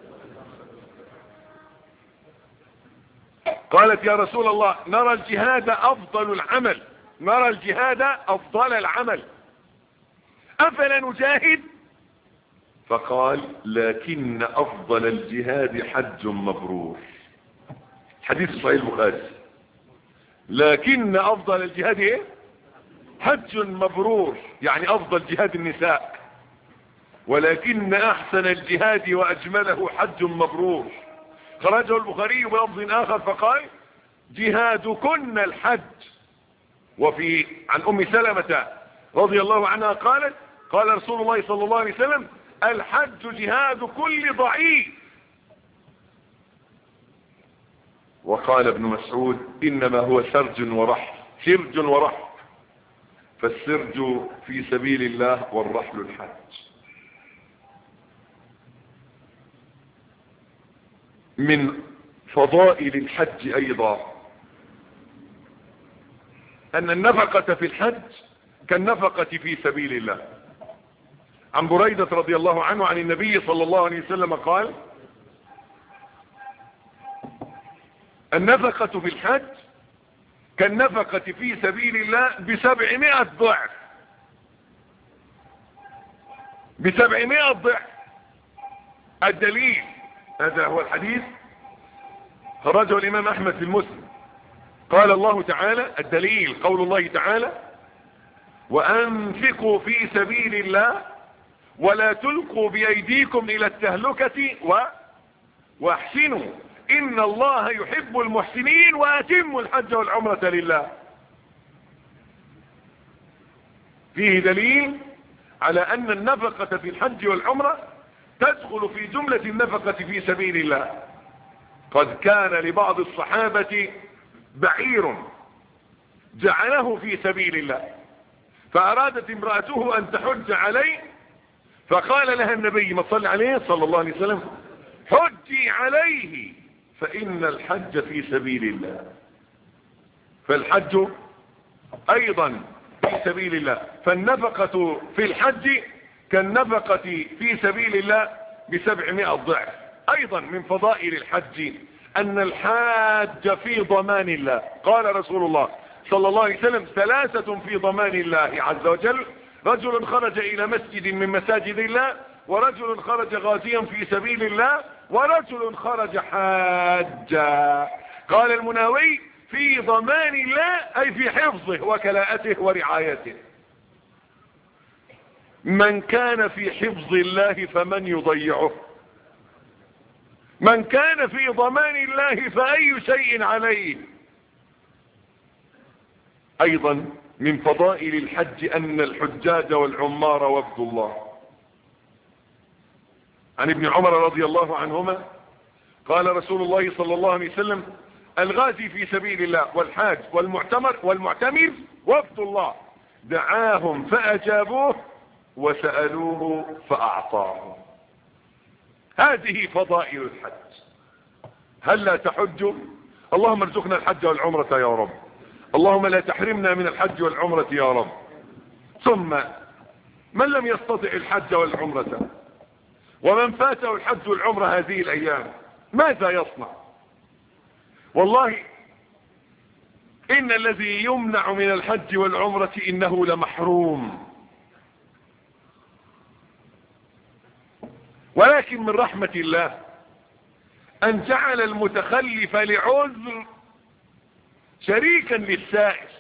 قالت يا رسول الله نرى الجهاد افضل العمل، نرى الجهاد افضل العمل، افلا نجاهد؟ فقال لكن افضل الجهاد حج مبرور. حديث صحيح البخاري. لكن افضل الجهاد ايه؟ حج مبرور، يعني افضل جهاد النساء. ولكن احسن الجهاد واجمله حج مبرور. خرجه البخاري بلفظ اخر فقال جهادكن الحج. وفي عن ام سلمة رضي الله عنها قالت قال رسول الله صلى الله عليه وسلم الحج جهاد كل ضعيف. وقال ابن مسعود انما هو سرج ورحل، سرج ورحل، فالسرج في سبيل الله والرحل الحج. من فضائل الحج ايضا ان النفقة في الحج كالنفقة في سبيل الله. عن بريدة رضي الله عنه عن النبي صلى الله عليه وسلم قال النفقة في الحج كالنفقة في سبيل الله بسبعمائة ضعف، بسبعمائة ضعف. الدليل هذا هو الحديث خرجه الامام احمد في المسلم. قال الله تعالى الدليل قول الله تعالى وانفقوا في سبيل الله ولا تلقوا بايديكم الى التهلكة و... واحسنوا ان الله يحب المحسنين واتموا الحج والعمرة لله. فيه دليل على ان النفقة في الحج والعمرة تدخل في جملة النفقة في سبيل الله. قد كان لبعض الصحابة بعير جعله في سبيل الله، فارادت امرأته ان تحج عليه، فقال لها النبي ما صلى عليه صلى الله عليه وسلم حجي عليه فإن الحج في سبيل الله. فالحج أيضا في سبيل الله، فالنفقة في الحج كالنفقة في سبيل الله بسبعمائة ضعف. أيضا من فضائل الحج أن الحاج في ضمان الله. قال رسول الله صلى الله عليه وسلم ثلاثة في ضمان الله عز وجل: رجل خرج إلى مسجد من مساجد الله، ورجل خرج غازيا في سبيل الله، ورجل خرج حاجا. قال المناوي في ضمان الله أي في حفظه وكلاءته ورعايته. من كان في حفظ الله فمن يضيعه؟ من كان في ضمان الله فأي شيء عليه؟ أيضا من فضائل الحج أن الحجاج والعمار وفد الله. عن ابن عمر رضي الله عنهما قال رسول الله صلى الله عليه وسلم الغازي في سبيل الله والحاج والمعتمر والمعتمر وفد الله، دعاهم فأجابوه وسألوه فأعطاهم. هذه فضائل الحج. هل لا تحج؟ اللهم ارزقنا الحج والعمرة يا رب، اللهم لا تحرمنا من الحج والعمرة يا رب. ثم من لم يستطع الحج والعمرة ومن فاته الحج والعمرة هذه الأيام ماذا يصنع؟ والله إن الذي يمنع من الحج والعمرة إنه لمحروم. ولكن من رحمة الله أن جعل المتخلف لعذر شريكا للسائس.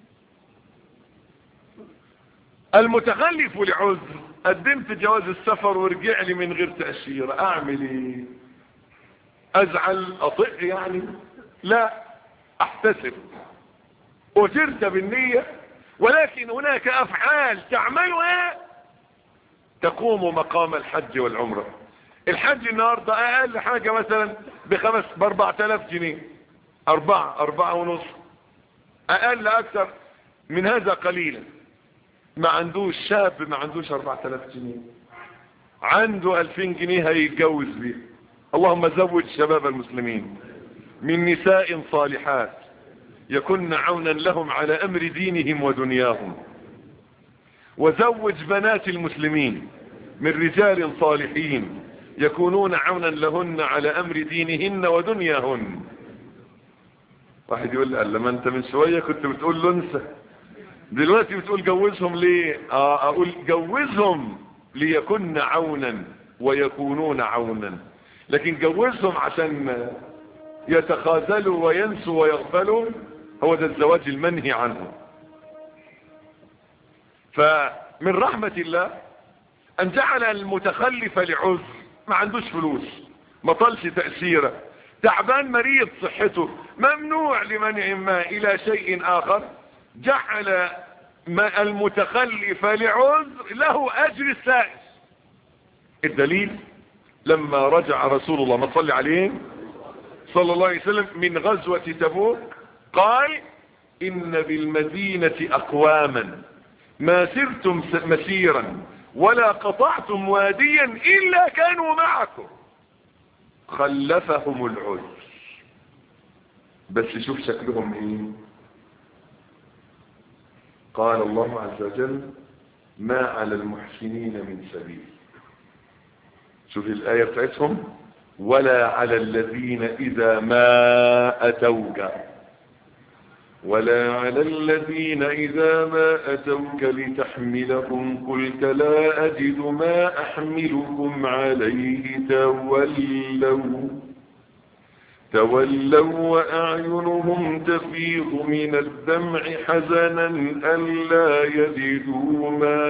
المتخلف لعذر قدمت جواز السفر ورجع لي من غير تأشيرة، اعمل ايه؟ ازعل اطق يعني؟ لا، احتسب اجرت بالنية، ولكن هناك افعال تعملها تقوم مقام الحج والعمرة. الحج النهاردة اقل حاجة مثلا بخمس باربعة الاف جنيه، اربعة اربعة ونص، اقل اكثر من هذا قليلا. ما عندوش شاب ما عندوش اربعة الاف جنيه، عنده الفين جنيه هيتجوز بيه. اللهم زوج شباب المسلمين من نساء صالحات يكن عونا لهم على أمر دينهم ودنياهم. وزوج بنات المسلمين من رجال صالحين يكونون عونا لهن على أمر دينهن ودنياهن. واحد يقول لي لما انت من شوية كنت بتقول له انسى، دلوقتي بتقول جوزهم ليه؟ آه اقول جوزهم ليكن عونا ويكونون عونا، لكن جوزهم عشان يتخاذلوا وينسوا ويغفلوا، هو ده الزواج المنهي عنه. فمن رحمة الله ان جعل المتخلف لعذر، ما عندوش فلوس، ما طلش تأثيره، تعبان مريض صحته، ممنوع لمنع ما الى شيء اخر، جعل المتخلف لعذر له اجر السائر. الدليل لما رجع رسول الله ما صلى عليه صلى الله عليه وسلم من غزوة تبوك قال ان بالمدينة اقواما ما سرتم مسيرا ولا قطعتم واديا الا كانوا معكم خلفهم العذر. بس شوف شكلهم ايه. قال الله عز وجل ما على المحسنين من سبيل. شوف الآية بتاعتهم ولا على الذين إذا ما أتوك ولا على الذين إذا ما أتوك لتحملهم قلت لا أجد ما أحملكم عليه تولوا تولوا وأعينهم تفيض من الدمع حزنا ألا يجدوا ما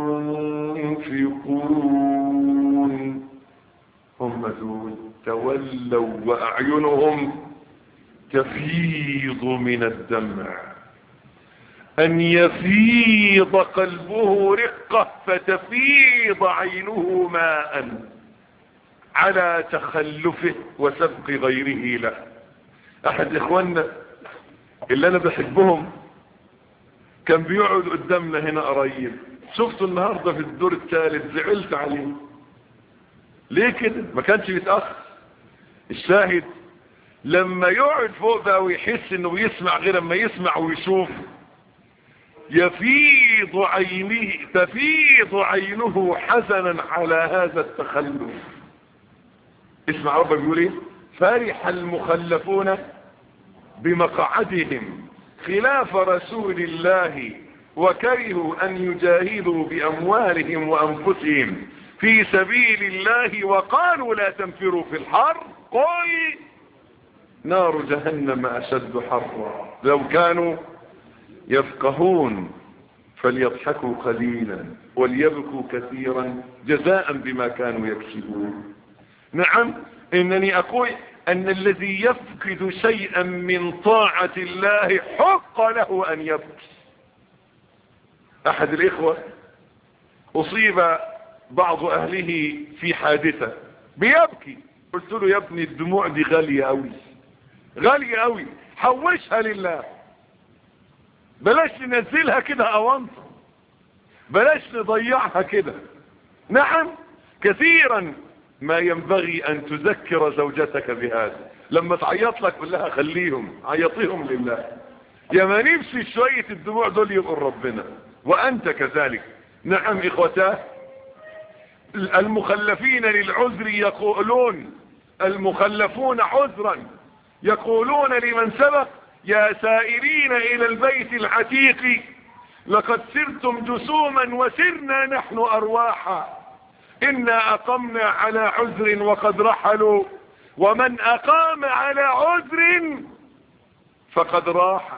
ينفقون. هم دول تولوا وأعينهم تفيض من الدمع، أن يفيض قلبه رقة فتفيض عينه ماء على تخلفه وسبق غيره له. أحد إخواننا اللي أنا بحبهم كان بيقعد قدامنا هنا قريب، شفته النهاردة في الدور الثالث زعلت عليه. ليه كده؟ ما كانش بيتأخر. الشاهد لما يقعد فوق بقى ويحس انه بيسمع غير لما يسمع ويشوف، يفيض عينه تفيض عينه حزنا على هذا التخلف. اسمع ربك بيقول ايه؟ فرح المخلفون بمقعدهم خلاف رسول الله وكرهوا ان يجاهدوا باموالهم وانفسهم في سبيل الله وقالوا لا تنفروا في الحر قل نار جهنم اشد حرا لو كانوا يفقهون فليضحكوا قليلا وليبكوا كثيرا جزاء بما كانوا يكسبون. نعم انني اقول ان الذي يفقد شيئا من طاعة الله حق له ان يبكي. احد الاخوة اصيب بعض اهله في حادثة بيبكي، قلت له يا ابني الدموع دي غالية قوي غالية قوي، حوشها لله، بلاش ننزلها كده اوانطة، بلاش نضيعها كده. نعم كثيرا ما ينبغي ان تذكر زوجتك بهذا، لما تعيط لك قل لها خليهم عيطيهم لله، يا ما نفسي شوية الدموع دول يبقوا ربنا وانت كذلك. نعم اخوتاه المخلفين للعذر يقولون المخلفون عذرا يقولون لمن سبق يا سائرين الى البيت العتيق لقد سرتم جسوما وسرنا نحن ارواحا إنا أقمنا على عذر وقد رحلوا ومن أقام على عذر فقد راح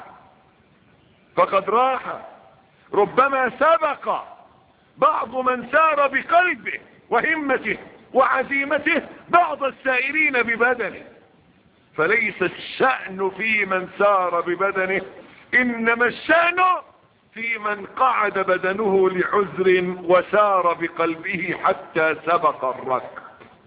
فقد راح. ربما سبق بعض من سار بقلبه وهمته وعزيمته بعض السائرين ببدنه، فليس الشأن في من سار ببدنه، إنما الشأن في من قعد بدنه لعذر وسار بقلبه حتى سبق الركب.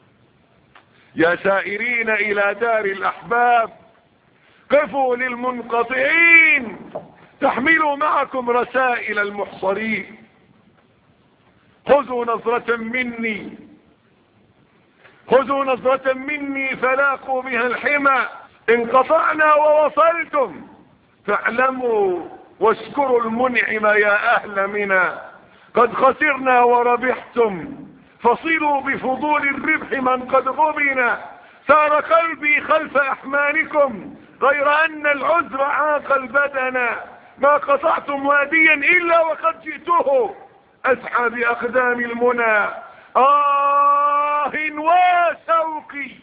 يا سائرين الى دار الاحباب قفوا للمنقطعين تحملوا معكم رسائل المحصرين. خذوا نظرة مني خذوا نظرة مني فلاقوا بها الحمى انقطعنا ووصلتم فاعلموا واشكروا المنعم يا أهل منى، قد خسرنا وربحتم، فصلوا بفضول الربح من قد غبن. سار قلبي خلف أحمالكم، غير أن العذر عاق البدن. ما قطعتم واديا إلا وقد جئته، أسعى بأقدام المنى. آه وشوقي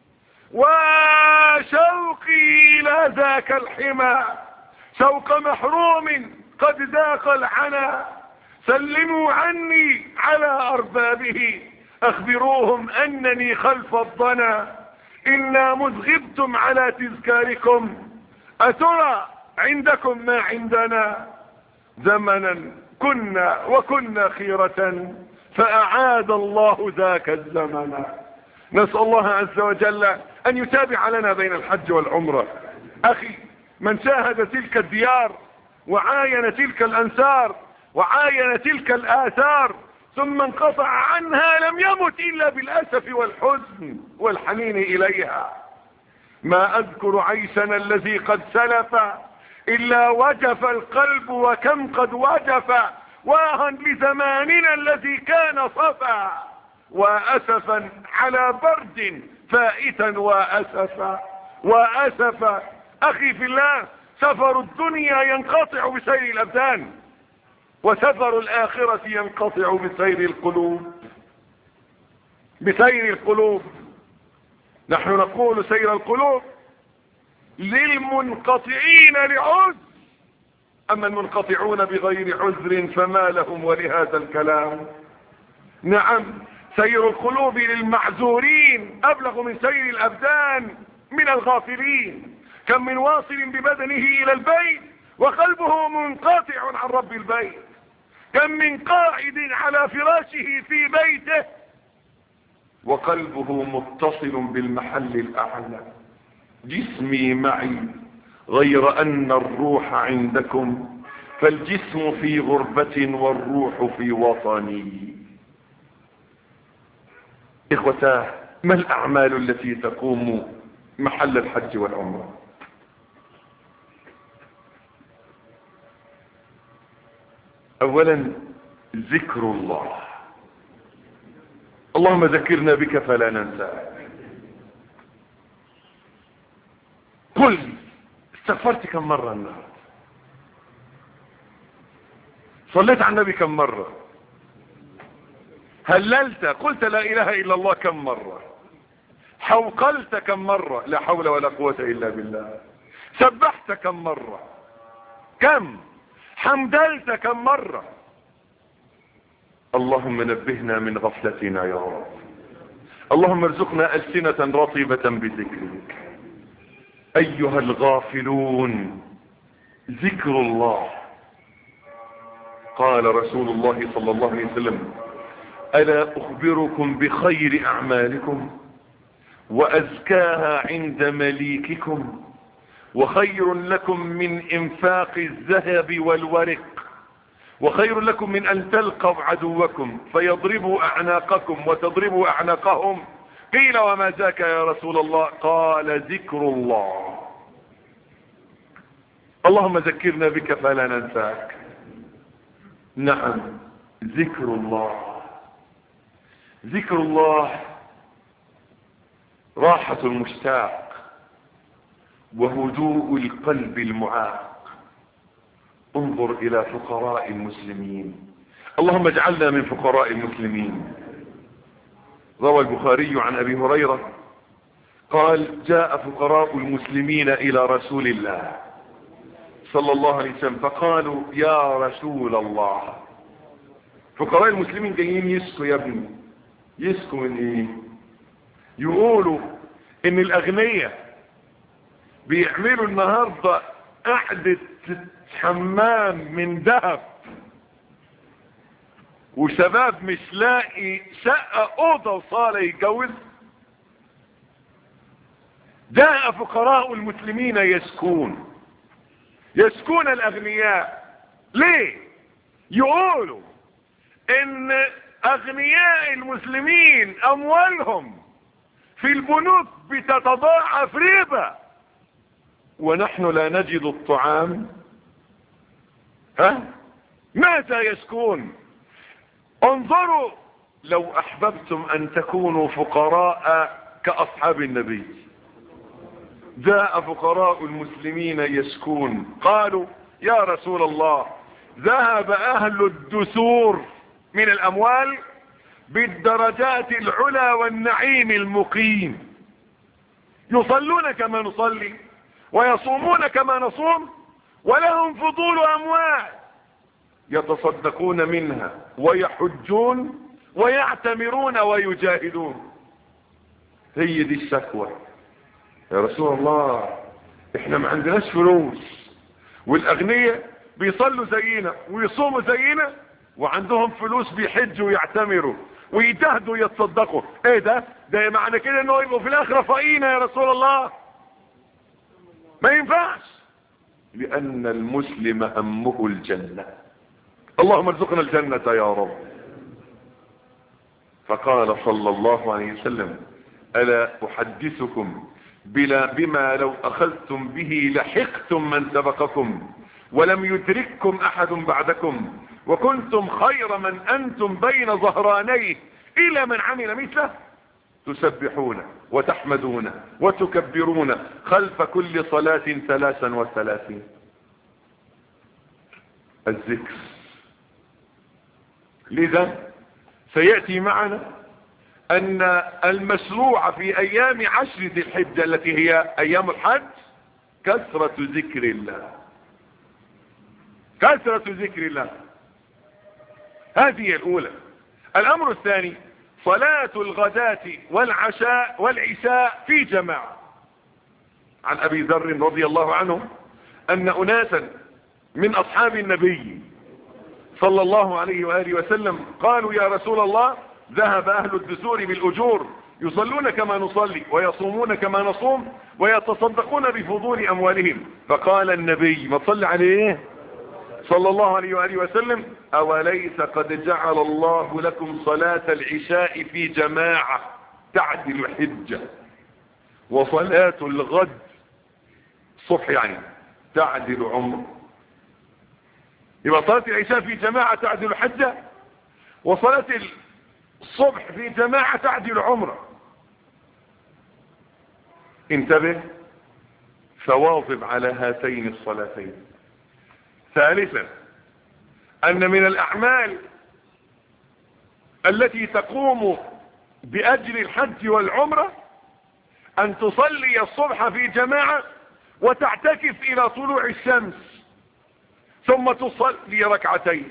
وشوقي إلى ذاك الحمى، شوق محروم قد ذاق العنا. سلموا عني على أربابه، أخبروهم أنني خلف الضنا. إنا مذغبتم على تذكاركم، أترى عندكم ما عندنا. زمنا كنا وكنا خيرة، فأعاد الله ذاك الزمن. نسأل الله عز وجل أن يتابع لنا بين الحج والعمرة. أخي، من شاهد تلك الديار وعاين تلك الأنسار وعاين تلك الآثار ثم انقطع عنها، لم يمت إلا بالأسف والحزن والحنين إليها. ما أذكر عيشنا الذي قد سلف، إلا وجف القلب وكم قد وجف. واها لزماننا الذي كان صفا، وأسفا على برد فائتا وأسفا وأسفا. أخي في الله، سفر الدنيا ينقطع بسير الأبدان، وسفر الآخرة ينقطع بسير القلوب. بسير القلوب. نحن نقول سير القلوب للمنقطعين لعذر، أما المنقطعون بغير عذر فما لهم ولهذا الكلام. نعم، سير القلوب للمعذورين أبلغ من سير الأبدان من الغافلين. كم من واصل ببدنه إلى البيت وقلبه منقطع عن رب البيت. كم من قاعد على فراشه في بيته وقلبه متصل بالمحل الأعلى. جسمي معي غير أن الروح عندكم، فالجسم في غربة والروح في وطني. إخوتاه، ما الأعمال التي تقوم محل الحج والعمرة؟ أولا ذكر الله. اللهم ذكرنا بك فلا ننساك. قل استغفرت كم مرة النهارده؟ صليت على النبي كم مرة؟ هللت قلت لا اله الا الله كم مرة؟ حوقلت كم مرة؟ لا حول ولا قوة الا بالله. سبحت كم مرة؟ كم؟ حمدلت كم مرة؟ اللهم نبهنا من غفلتنا يا رب. اللهم ارزقنا ألسنة رطبة بذكرك. أيها الغافلون، ذكر الله. قال رسول الله صلى الله عليه وسلم: ألا أخبركم بخير أعمالكم وأزكاها عند مليككم، وخير لكم من إنفاق الذهب والورق، وخير لكم من أن تلقوا عدوكم فيضربوا أعناقكم وتضربوا أعناقهم. قيل وما ذاك يا رسول الله؟ قال ذكر الله. اللهم ذكرنا بك فلا ننساك. نعم، ذكر الله. ذكر الله راحة المشتاق وهدوء القلب المعاق. انظر إلى فقراء المسلمين. اللهم اجعلنا من فقراء المسلمين. روى البخاري عن أبي هريرة قال: جاء فقراء المسلمين إلى رسول الله صلى الله عليه وسلم فقالوا: يا رسول الله. فقراء المسلمين جايين يسكوا يا ابني. يسكوا من ايه؟ يقولوا ان الاغنياء بيعملوا النهاردة قعدة حمام من ذهب، وشباب مش لاقي شقة اوضة وصالة يتجوز. جاء فقراء المسلمين يشكون يشكون الاغنياء. ليه؟ يقولوا ان اغنياء المسلمين اموالهم في البنوك بتتضاعف ربا، ونحن لا نجد الطعام؟ ها ماذا يسكون؟ انظروا، لو احببتم ان تكونوا فقراء كاصحاب النبي، جاء فقراء المسلمين يسكون، قالوا يا رسول الله ذهب اهل الدثور من الاموال بالدرجات العلى والنعيم المقيم، يصلون كما نصلي ويصومون كما نصوم، ولهم فضول اموال يتصدقون منها ويحجون ويعتمرون ويجاهدون. هي دي الشكوى يا رسول الله، احنا ما عندناش فلوس، والاغنياء بيصلوا زينا ويصوموا زينا وعندهم فلوس بيحجوا ويعتمروا ويجاهدوا ويتصدقوا. ايه ده؟ ده معنى كده انه يبقوا في الاخره فقينا يا رسول الله؟ ما ينفعش، لان المسلم همه الجنة. اللهم ارزقنا الجنة يا رب. فقال صلى الله عليه وسلم ألا أحدثكم بلا بما لو أخذتم به لحقتم من سبقكم ولم يدرككم أحد بعدكم وكنتم خير من أنتم بين ظهرانيه إلى من عمل مثله، تسبحون وتحمدون وتكبرون خلف كل صلاة ثلاثا وثلاثين. الذكر. لذا سيأتي معنا أن المشروع في أيام عشر ذي الحجة التي هي أيام الحج كثرة ذكر الله، كثرة ذكر الله، هذه الأولى. الأمر الثاني صلاة الغداة والعشاء والعشاء في جماعة. عن أبي ذر رضي الله عنه أن أناسا من أصحاب النبي صلى الله عليه وآله وسلم قالوا يا رسول الله ذهب أهل الدثور بالأجور يصلون كما نصلي ويصومون كما نصوم ويتصدقون بفضول أموالهم. فقال النبي ما تصلي عليه صلى الله عليه وآله وسلم أوليس قد جعل الله لكم صلاة العشاء في جماعة تعدل حجة وصلاة الغد الصبح يعني تعدل عمر؟ يبقى صلاة العشاء في جماعة تعدل حجة، وصلاة الصبح في جماعة تعدل عمره. انتبه، فواظب على هاتين الصلاتين. ثالثا أن من الأعمال التي تقوم بأجل الحج والعمرة أن تصلي الصبح في جماعة وتعتكف إلى طلوع الشمس ثم تصلي ركعتين.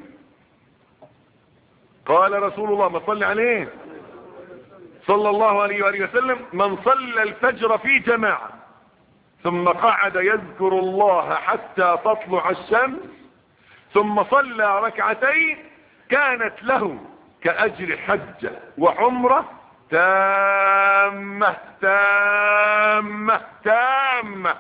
قال رسول الله ما صلى عليه صلى الله عليه وآله وسلم من صلى الفجر في جماعة ثم قعد يذكر الله حتى تطلع الشمس ثم صلى ركعتين كانت له كأجر حجة وعمرة تامة تامة تامة.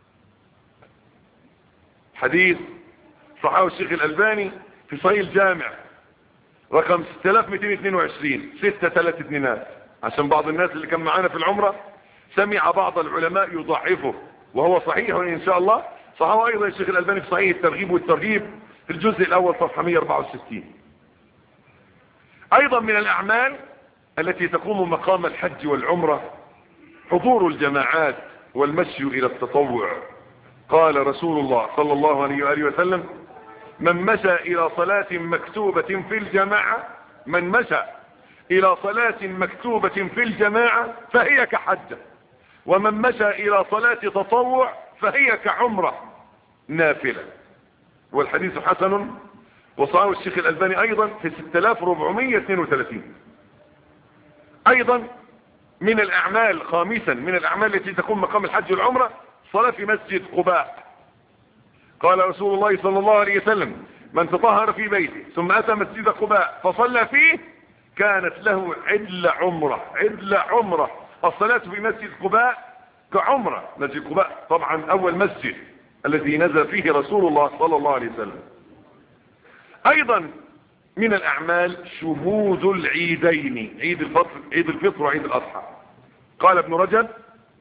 حديث صححه الشيخ الألباني في صحيح الجامع رقم ستة آلاف ومئتين واثنين وعشرين، ستة ثلاث اثنينات، عشان بعض الناس اللي كان معانا في العمرة سمع بعض العلماء يضعفه وهو صحيح ان شاء الله. صححه ايضا الشيخ الألباني في صحيح الترغيب والترهيب في الجزء الاول صفحة مئة وأربعة وستين. ايضا من الاعمال التي تقوم مقام الحج والعمرة حضور الجماعات والمشي الى التطوع. قال رسول الله صلى الله عليه وآله وسلم من مشى الى صلاة مكتوبة في الجماعة من مشى الى صلاة مكتوبة في الجماعة فهي كحجة، ومن مشى الى صلاة تطوع فهي كعمرة نافلة. والحديث حسن وصححه الشيخ الألباني ايضا في ستة آلاف وأربعمئة واثنين وثلاثين. ايضا من الاعمال خامسا من الاعمال التي تقوم مقام الحج والعمرة صلاة في مسجد قباء. قال رسول الله صلى الله عليه وسلم من تطهر في بيته ثم اتى مسجد قباء فصلى فيه كانت له عدل عمره. عدل عمره. الصلاة في مسجد قباء كعمره. مسجد قباء طبعا اول مسجد الذي نزل فيه رسول الله صلى الله عليه وسلم. ايضا من الاعمال شهود العيدين، عيد الفطر عيد الفطر وعيد الاضحى. قال ابن رجب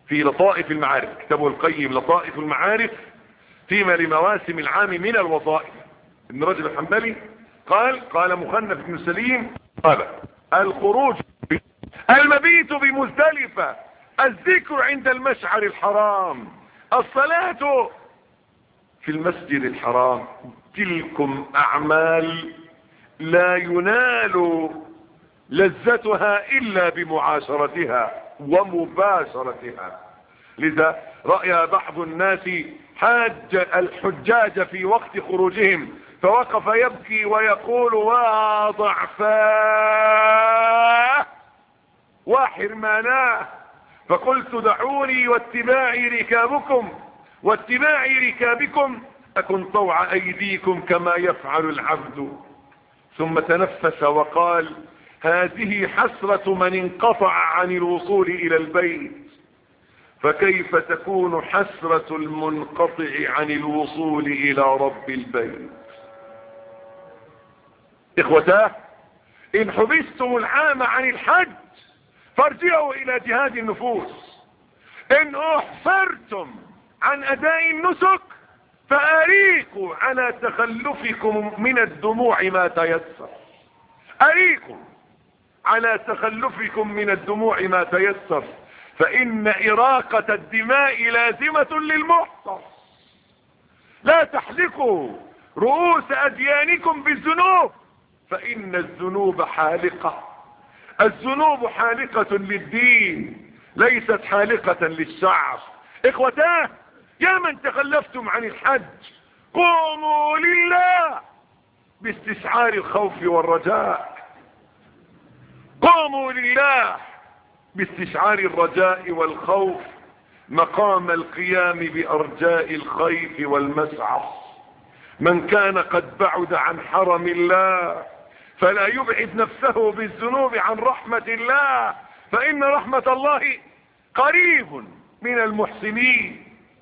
في لطائف المعارف، كتابه القيم لطائف المعارف فيما لمواسم العام من الوظائف. ابن رجب الحنبلي قال قال مخنف بن سليم قال الخروج المبيت بمزدلفة، الذكر عند المشعر الحرام، الصلاة في المسجد الحرام، تلكم أعمال لا ينال لذتها إلا بمعاشرتها ومباشرتها. لذا رأى بعض الناس حاج الحجاج في وقت خروجهم فوقف يبكي ويقول وضعفاه وحرماناه، فقلت دعوني واتباعي ركابكم واتباعي ركابكم أكن طوع أيديكم كما يفعل العبد. ثم تنفس وقال هذه حسرة من انقطع عن الوصول إلى البيت، فكيف تكون حسرة المنقطع عن الوصول إلى رب البيت؟ إخوتاه، إن حبستم العام عن الحج فارجعوا إلى جهاد النفوس. إن أحصرتم عن أداء النسك فأريقوا على تخلفكم من الدموع ما تيسر. أريقوا على تخلفكم من الدموع ما تيسر، فإن إراقة الدماء لازمة للمحصر. لا تحلقوا رؤوس أديانكم بالذنوب، فإن الذنوب حالقة. الذنوب حالقة للدين ليست حالقة للشعر. إخوتاه، يا من تخلفتم عن الحج قوموا لله باستشعار الخوف والرجاء. قوموا لله باستشعار الرجاء والخوف مقام القيام بأرجاء الخيف والمسعى. من كان قد بعد عن حرم الله فلا يبعد نفسه بالذنوب عن رحمة الله، فإن رحمة الله قريب من المحسنين،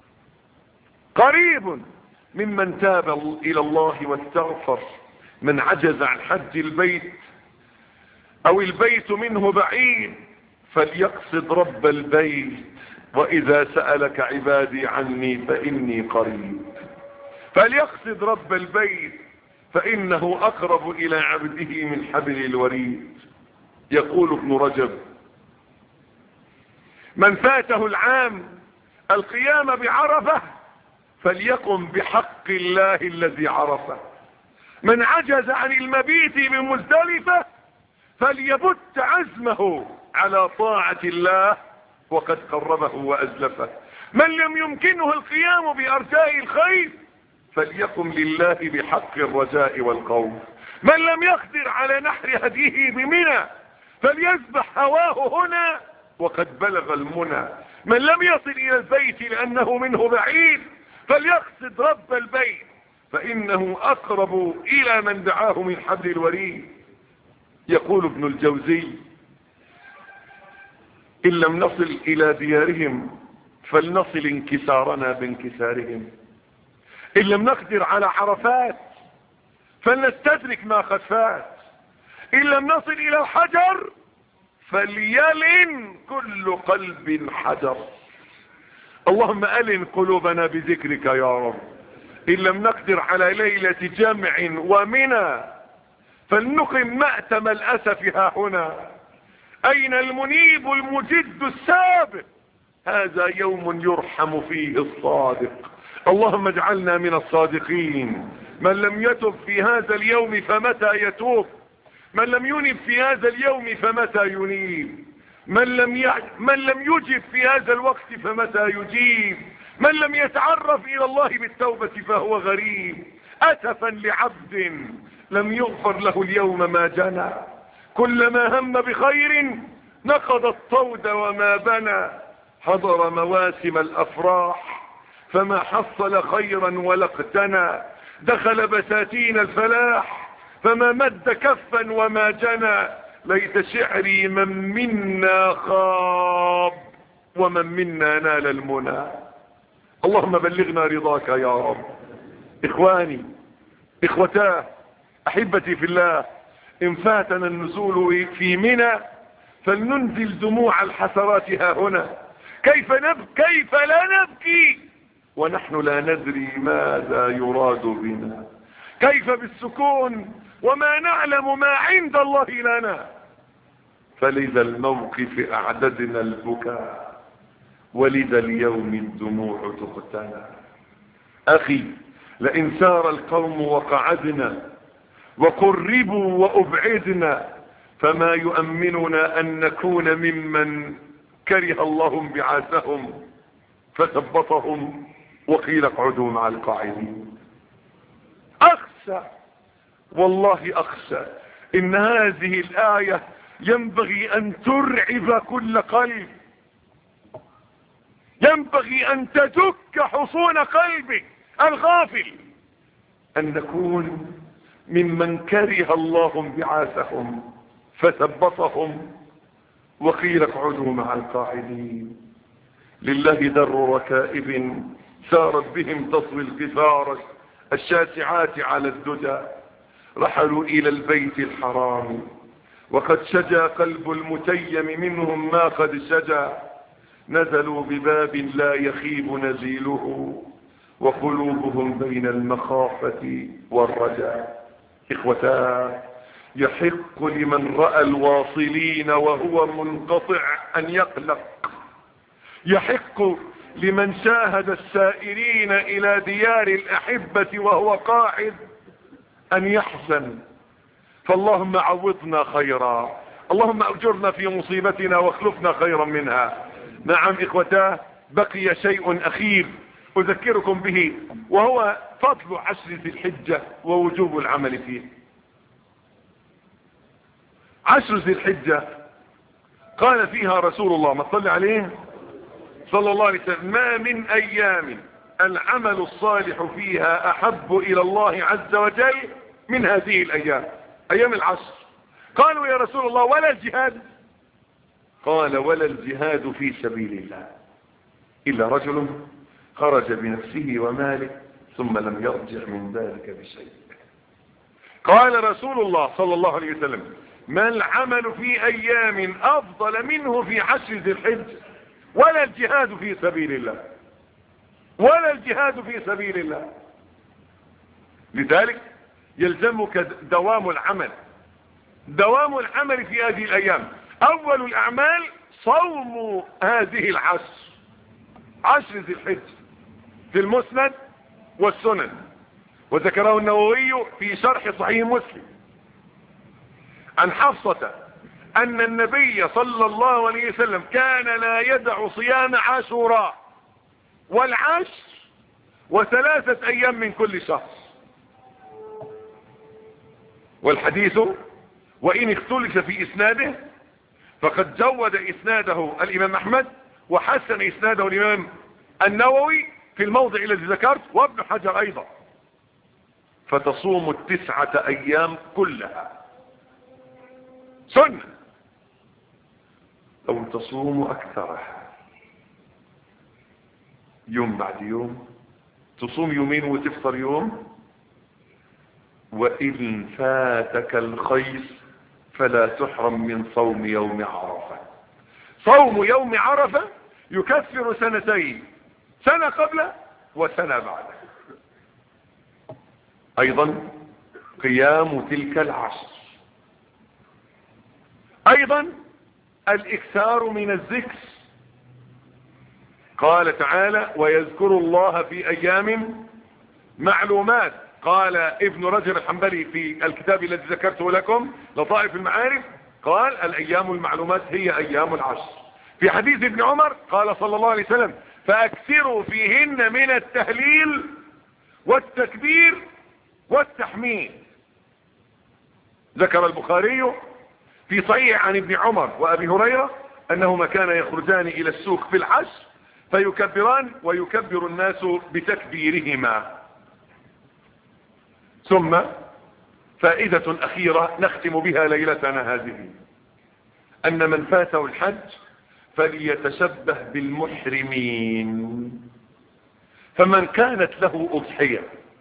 قريب ممن تاب إلى الله واستغفر. من عجز عن حج البيت أو البيت منه بعيد فليقصد رب البيت، وإذا سألك عبادي عني فإني قريب. فليقصد رب البيت فإنه أقرب إلى عبده من حبل الوريد. يقول ابن رجب من فاته العام القيام بعرفة فليقم بحق الله الذي عرفه. من عجز عن المبيت بمزدلفة فليبت عزمه على طاعة الله وقد قربه وأزلفه. من لم يمكنه القيام بأرجاء الخير فليقم لله بحق الرجاء والخوف. من لم يقدر على نحر هديه بمنى فليذبح هواه هنا وقد بلغ المنى. من لم يصل إلى البيت لأنه منه بعيد فليقصد رب البيت فإنه أقرب إلى من دعاه من حبل الوريد. يقول ابن الجوزي إن لم نصل إلى ديارهم فلنصل انكسارنا بانكسارهم. إن لم نقدر على عرفات فلنستدرك ما قد فات. إن لم نصل إلى الحجر فليلن كل قلب حجر. اللهم ألن قلوبنا بذكرك يا رب. إن لم نقدر على ليلة جمع ومنى فلنقم مأتم الأسف ها هنا. أين المنيب المجد السابق؟ هذا يوم يرحم فيه الصادق. اللهم اجعلنا من الصادقين. من لم يتب في هذا اليوم فمتى يتوب؟ من لم ينب في هذا اليوم فمتى ينيب؟ من لم ي... من لم يجب في هذا الوقت فمتى يجيب؟ من لم يتعرف إلى الله بالتوبة فهو غريب. أسفا لعبد لم يغفر له اليوم ما جنى. كلما هم بخير نقض الطود وما بنى. حضر مواسم الأفراح فما حصل خيرا ولا اقتنى. دخل بساتين الفلاح فما مد كفا وما جنى. ليت شعري من منا خاب ومن منا نال المنى. اللهم بلغنا رضاك يا رب. إخواني إخوتاه أحبتي في الله، إن فاتنا النزول في منى فلننزل دموع الحسرات ها هنا كيف نبكي كيف لا نبكي ونحن لا ندري ماذا يراد بنا؟ كيف بالسكون وما نعلم ما عند الله لنا؟ فلذا الموقف اعددنا البكاء، ولذا اليوم الدموع تقتنى. اخي لئن سار القوم وقعدنا وقربوا وابعدنا فما يؤمننا ان نكون ممن كره الله انبعاثهم فثبطهم وقيل اقعدوا مع القاعدين. اخشى والله اخشى ان هذه الايه ينبغي ان ترعب كل قلب، ينبغي ان تدك حصون قلبك الغافل، ان نكون ممن كره الله انبعاثهم فثبطهم وقيل اقعدوا مع القاعدين. لله در ركائب سارت بهم تصوي القفار الشاسعات على الدجى، رحلوا الى البيت الحرام وقد شجى قلب المتيم منهم ما قد شجى، نزلوا بباب لا يخيب نزيله وقلوبهم بين المخافة والرجاء. إخوتاه، يحق لمن رأى الواصلين وهو منقطع أن يقلق، يحق لمن شاهد السائرين إلى ديار الأحبة وهو قاعد أن يحزن. فاللهم عوضنا خيرا، اللهم أجرنا في مصيبتنا واخلفنا خيرا منها. نعم إخوتاه، بقي شيء أخير أذكركم به، وهو فضل عشر ذي الحجة ووجوب العمل فيه. عشر ذي الحجة قال فيها رسول الله ما صلى عليه صلى الله عليه وسلم: ما من أيام العمل الصالح فيها أحب إلى الله عز وجل من هذه الأيام، أيام العشر. قالوا يا رسول الله ولا الجهاد؟ قال: ولا الجهاد في سبيل الله إلا رجل خرج بنفسه وماله ثم لم يرجع من ذلك بشيء. قال رسول الله صلى الله عليه وسلم: ما العمل في أيام أفضل منه في عشر ذي الحجة؟ ولا الجهاد في سبيل الله، ولا الجهاد في سبيل الله. لذلك يلزمك دوام العمل، دوام العمل في هذه الأيام. أول الأعمال صوم هذه العشر، عشر ذي الحجة، في المسند والسنن، وذكره النووي في شرح صحيح مسلم عن حفصة أن النبي صلى الله عليه وسلم كان لا يدع صيام عاشوراء والعشر وثلاثة أيام من كل شهر. والحديث وإن اختلف في إسناده فقد جود إسناده الإمام أحمد وحسن إسناده الإمام النووي في الموضع الذي ذكرت، وابن حجر أيضا. فتصوم التسعة أيام كلها سنة، أو تصوم أكثرها، يوم بعد يوم، تصوم يومين وتفطر يوم. وإن فاتك الخير فلا تحرم من صوم يوم عرفة. صوم يوم عرفة يكفر سنتين، سنة قبله وسنة بعده. أيضا قيام تلك العشر، أيضا الإكثار من الذكر. قال تعالى: ويذكر الله في أيام معلومات. قال ابن رجب الحنبلي في الكتاب الذي ذكرته لكم لطائف المعارف، قال: الأيام المعلومات هي أيام العشر. في حديث ابن عمر قال صلى الله عليه وسلم: فأكثروا فيهن من التهليل والتكبير والتحميد. ذكر البخاري في صحيح عن ابن عمر وأبي هريرة أنهما كان يخرجان إلى السوق في العشر فيكبران ويكبر الناس بتكبيرهما. ثم فائدة أخيرة نختم بها ليلتنا هذه، أن من فاته الحج فليتشبه بالمحرمين. فمن كانت له أضحية،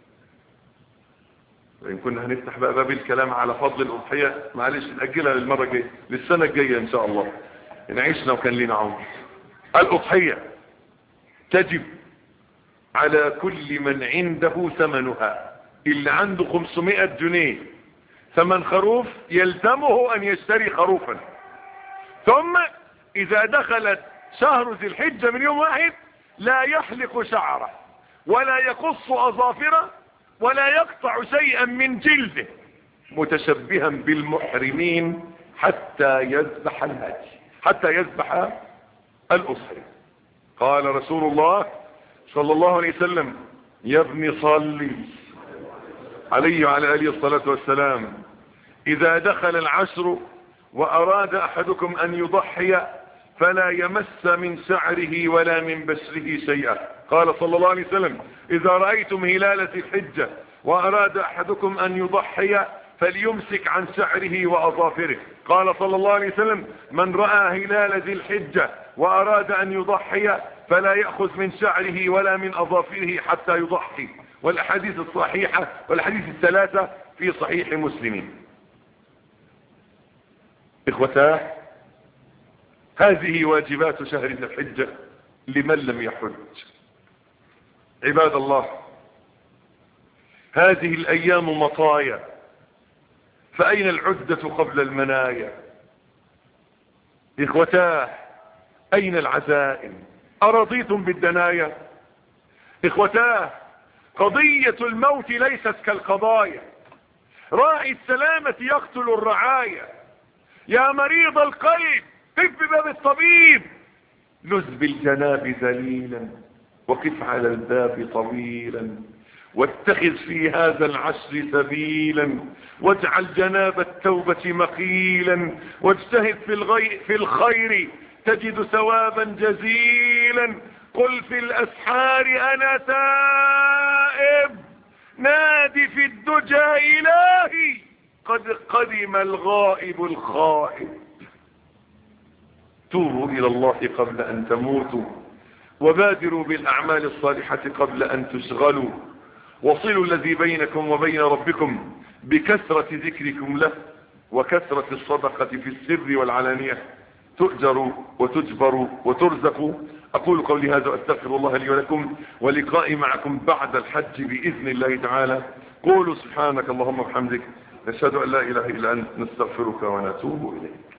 وإن كنا هنفتح بقى باب الكلام على فضل الأضحية، معلش نأجلها للمرة الجاية، للسنة الجاية إن شاء الله، إن عشنا وكان لنا عمر. الأضحية تجب على كل من عنده ثمنها. اللي عنده خمسمائة جنيه ثمن خروف يلزمه أن يشتري خروفا. ثم إذا دخلت شهر ذي الحجة من يوم واحد لا يحلق شعره ولا يقص أظافره ولا يقطع شيئا من جلده متشبها بالمحرمين حتى يذبح الهدي، حتى يذبح الأضحية. قال رسول الله صلى الله عليه وسلم: يا ابن صلي عليه وعلى آله الصلاة والسلام، إذا دخل العشر وأراد أحدكم أن يضحي فلا يمس من شعره ولا من بشره شيئا. قال صلى الله عليه وسلم: إذا رأيتم هلال ذي الحجة وأراد أحدكم أن يضحي فليمسك عن شعره وأظافره. قال صلى الله عليه وسلم: من رأى هلال ذي الحجة وأراد أن يضحي فلا يأخذ من شعره ولا من أظافره حتى يضحي. والأحاديث الصحيحة والأحاديث الثلاثة في صحيح مسلم. إخوتاه، هذه واجبات شهر ذي الحجة لمن لم يحج. عباد الله، هذه الأيام مطايا، فأين العدة قبل المنايا؟ إخوتاه، أين العزائم؟ أرضيتم بالدنايا؟ إخوتاه، قضية الموت ليست كالقضايا. راعي السلامة يقتل الرعايا. يا مريض القلب قف باب الطبيب، لذ بالجناب ذليلا وقف على الباب طويلا، واتخذ في هذا العشر سبيلا، واجعل جناب التوبة مخيلا، واجتهد في, الغي... في الخير تجد ثوابا جزيلا. قل في الأسحار أنا تائب، نادي في الدجى إلهي قد قدم الغائب الخائب. توبوا إلى الله قبل أن تموتوا، وبادروا بالأعمال الصالحة قبل أن تشغلوا، وصلوا الذي بينكم وبين ربكم بكثرة ذكركم له وكثرة الصدقة في السر والعلانية، تؤجروا وتجبروا وترزقوا. أقول قولي هذا وأستغفر الله لي ولكم، ولقائي معكم بعد الحج بإذن الله تعالى. قولوا سبحانك اللهم وبحمدك، نشهد أن لا إله إلا أنت، نستغفرك ونتوب إليك.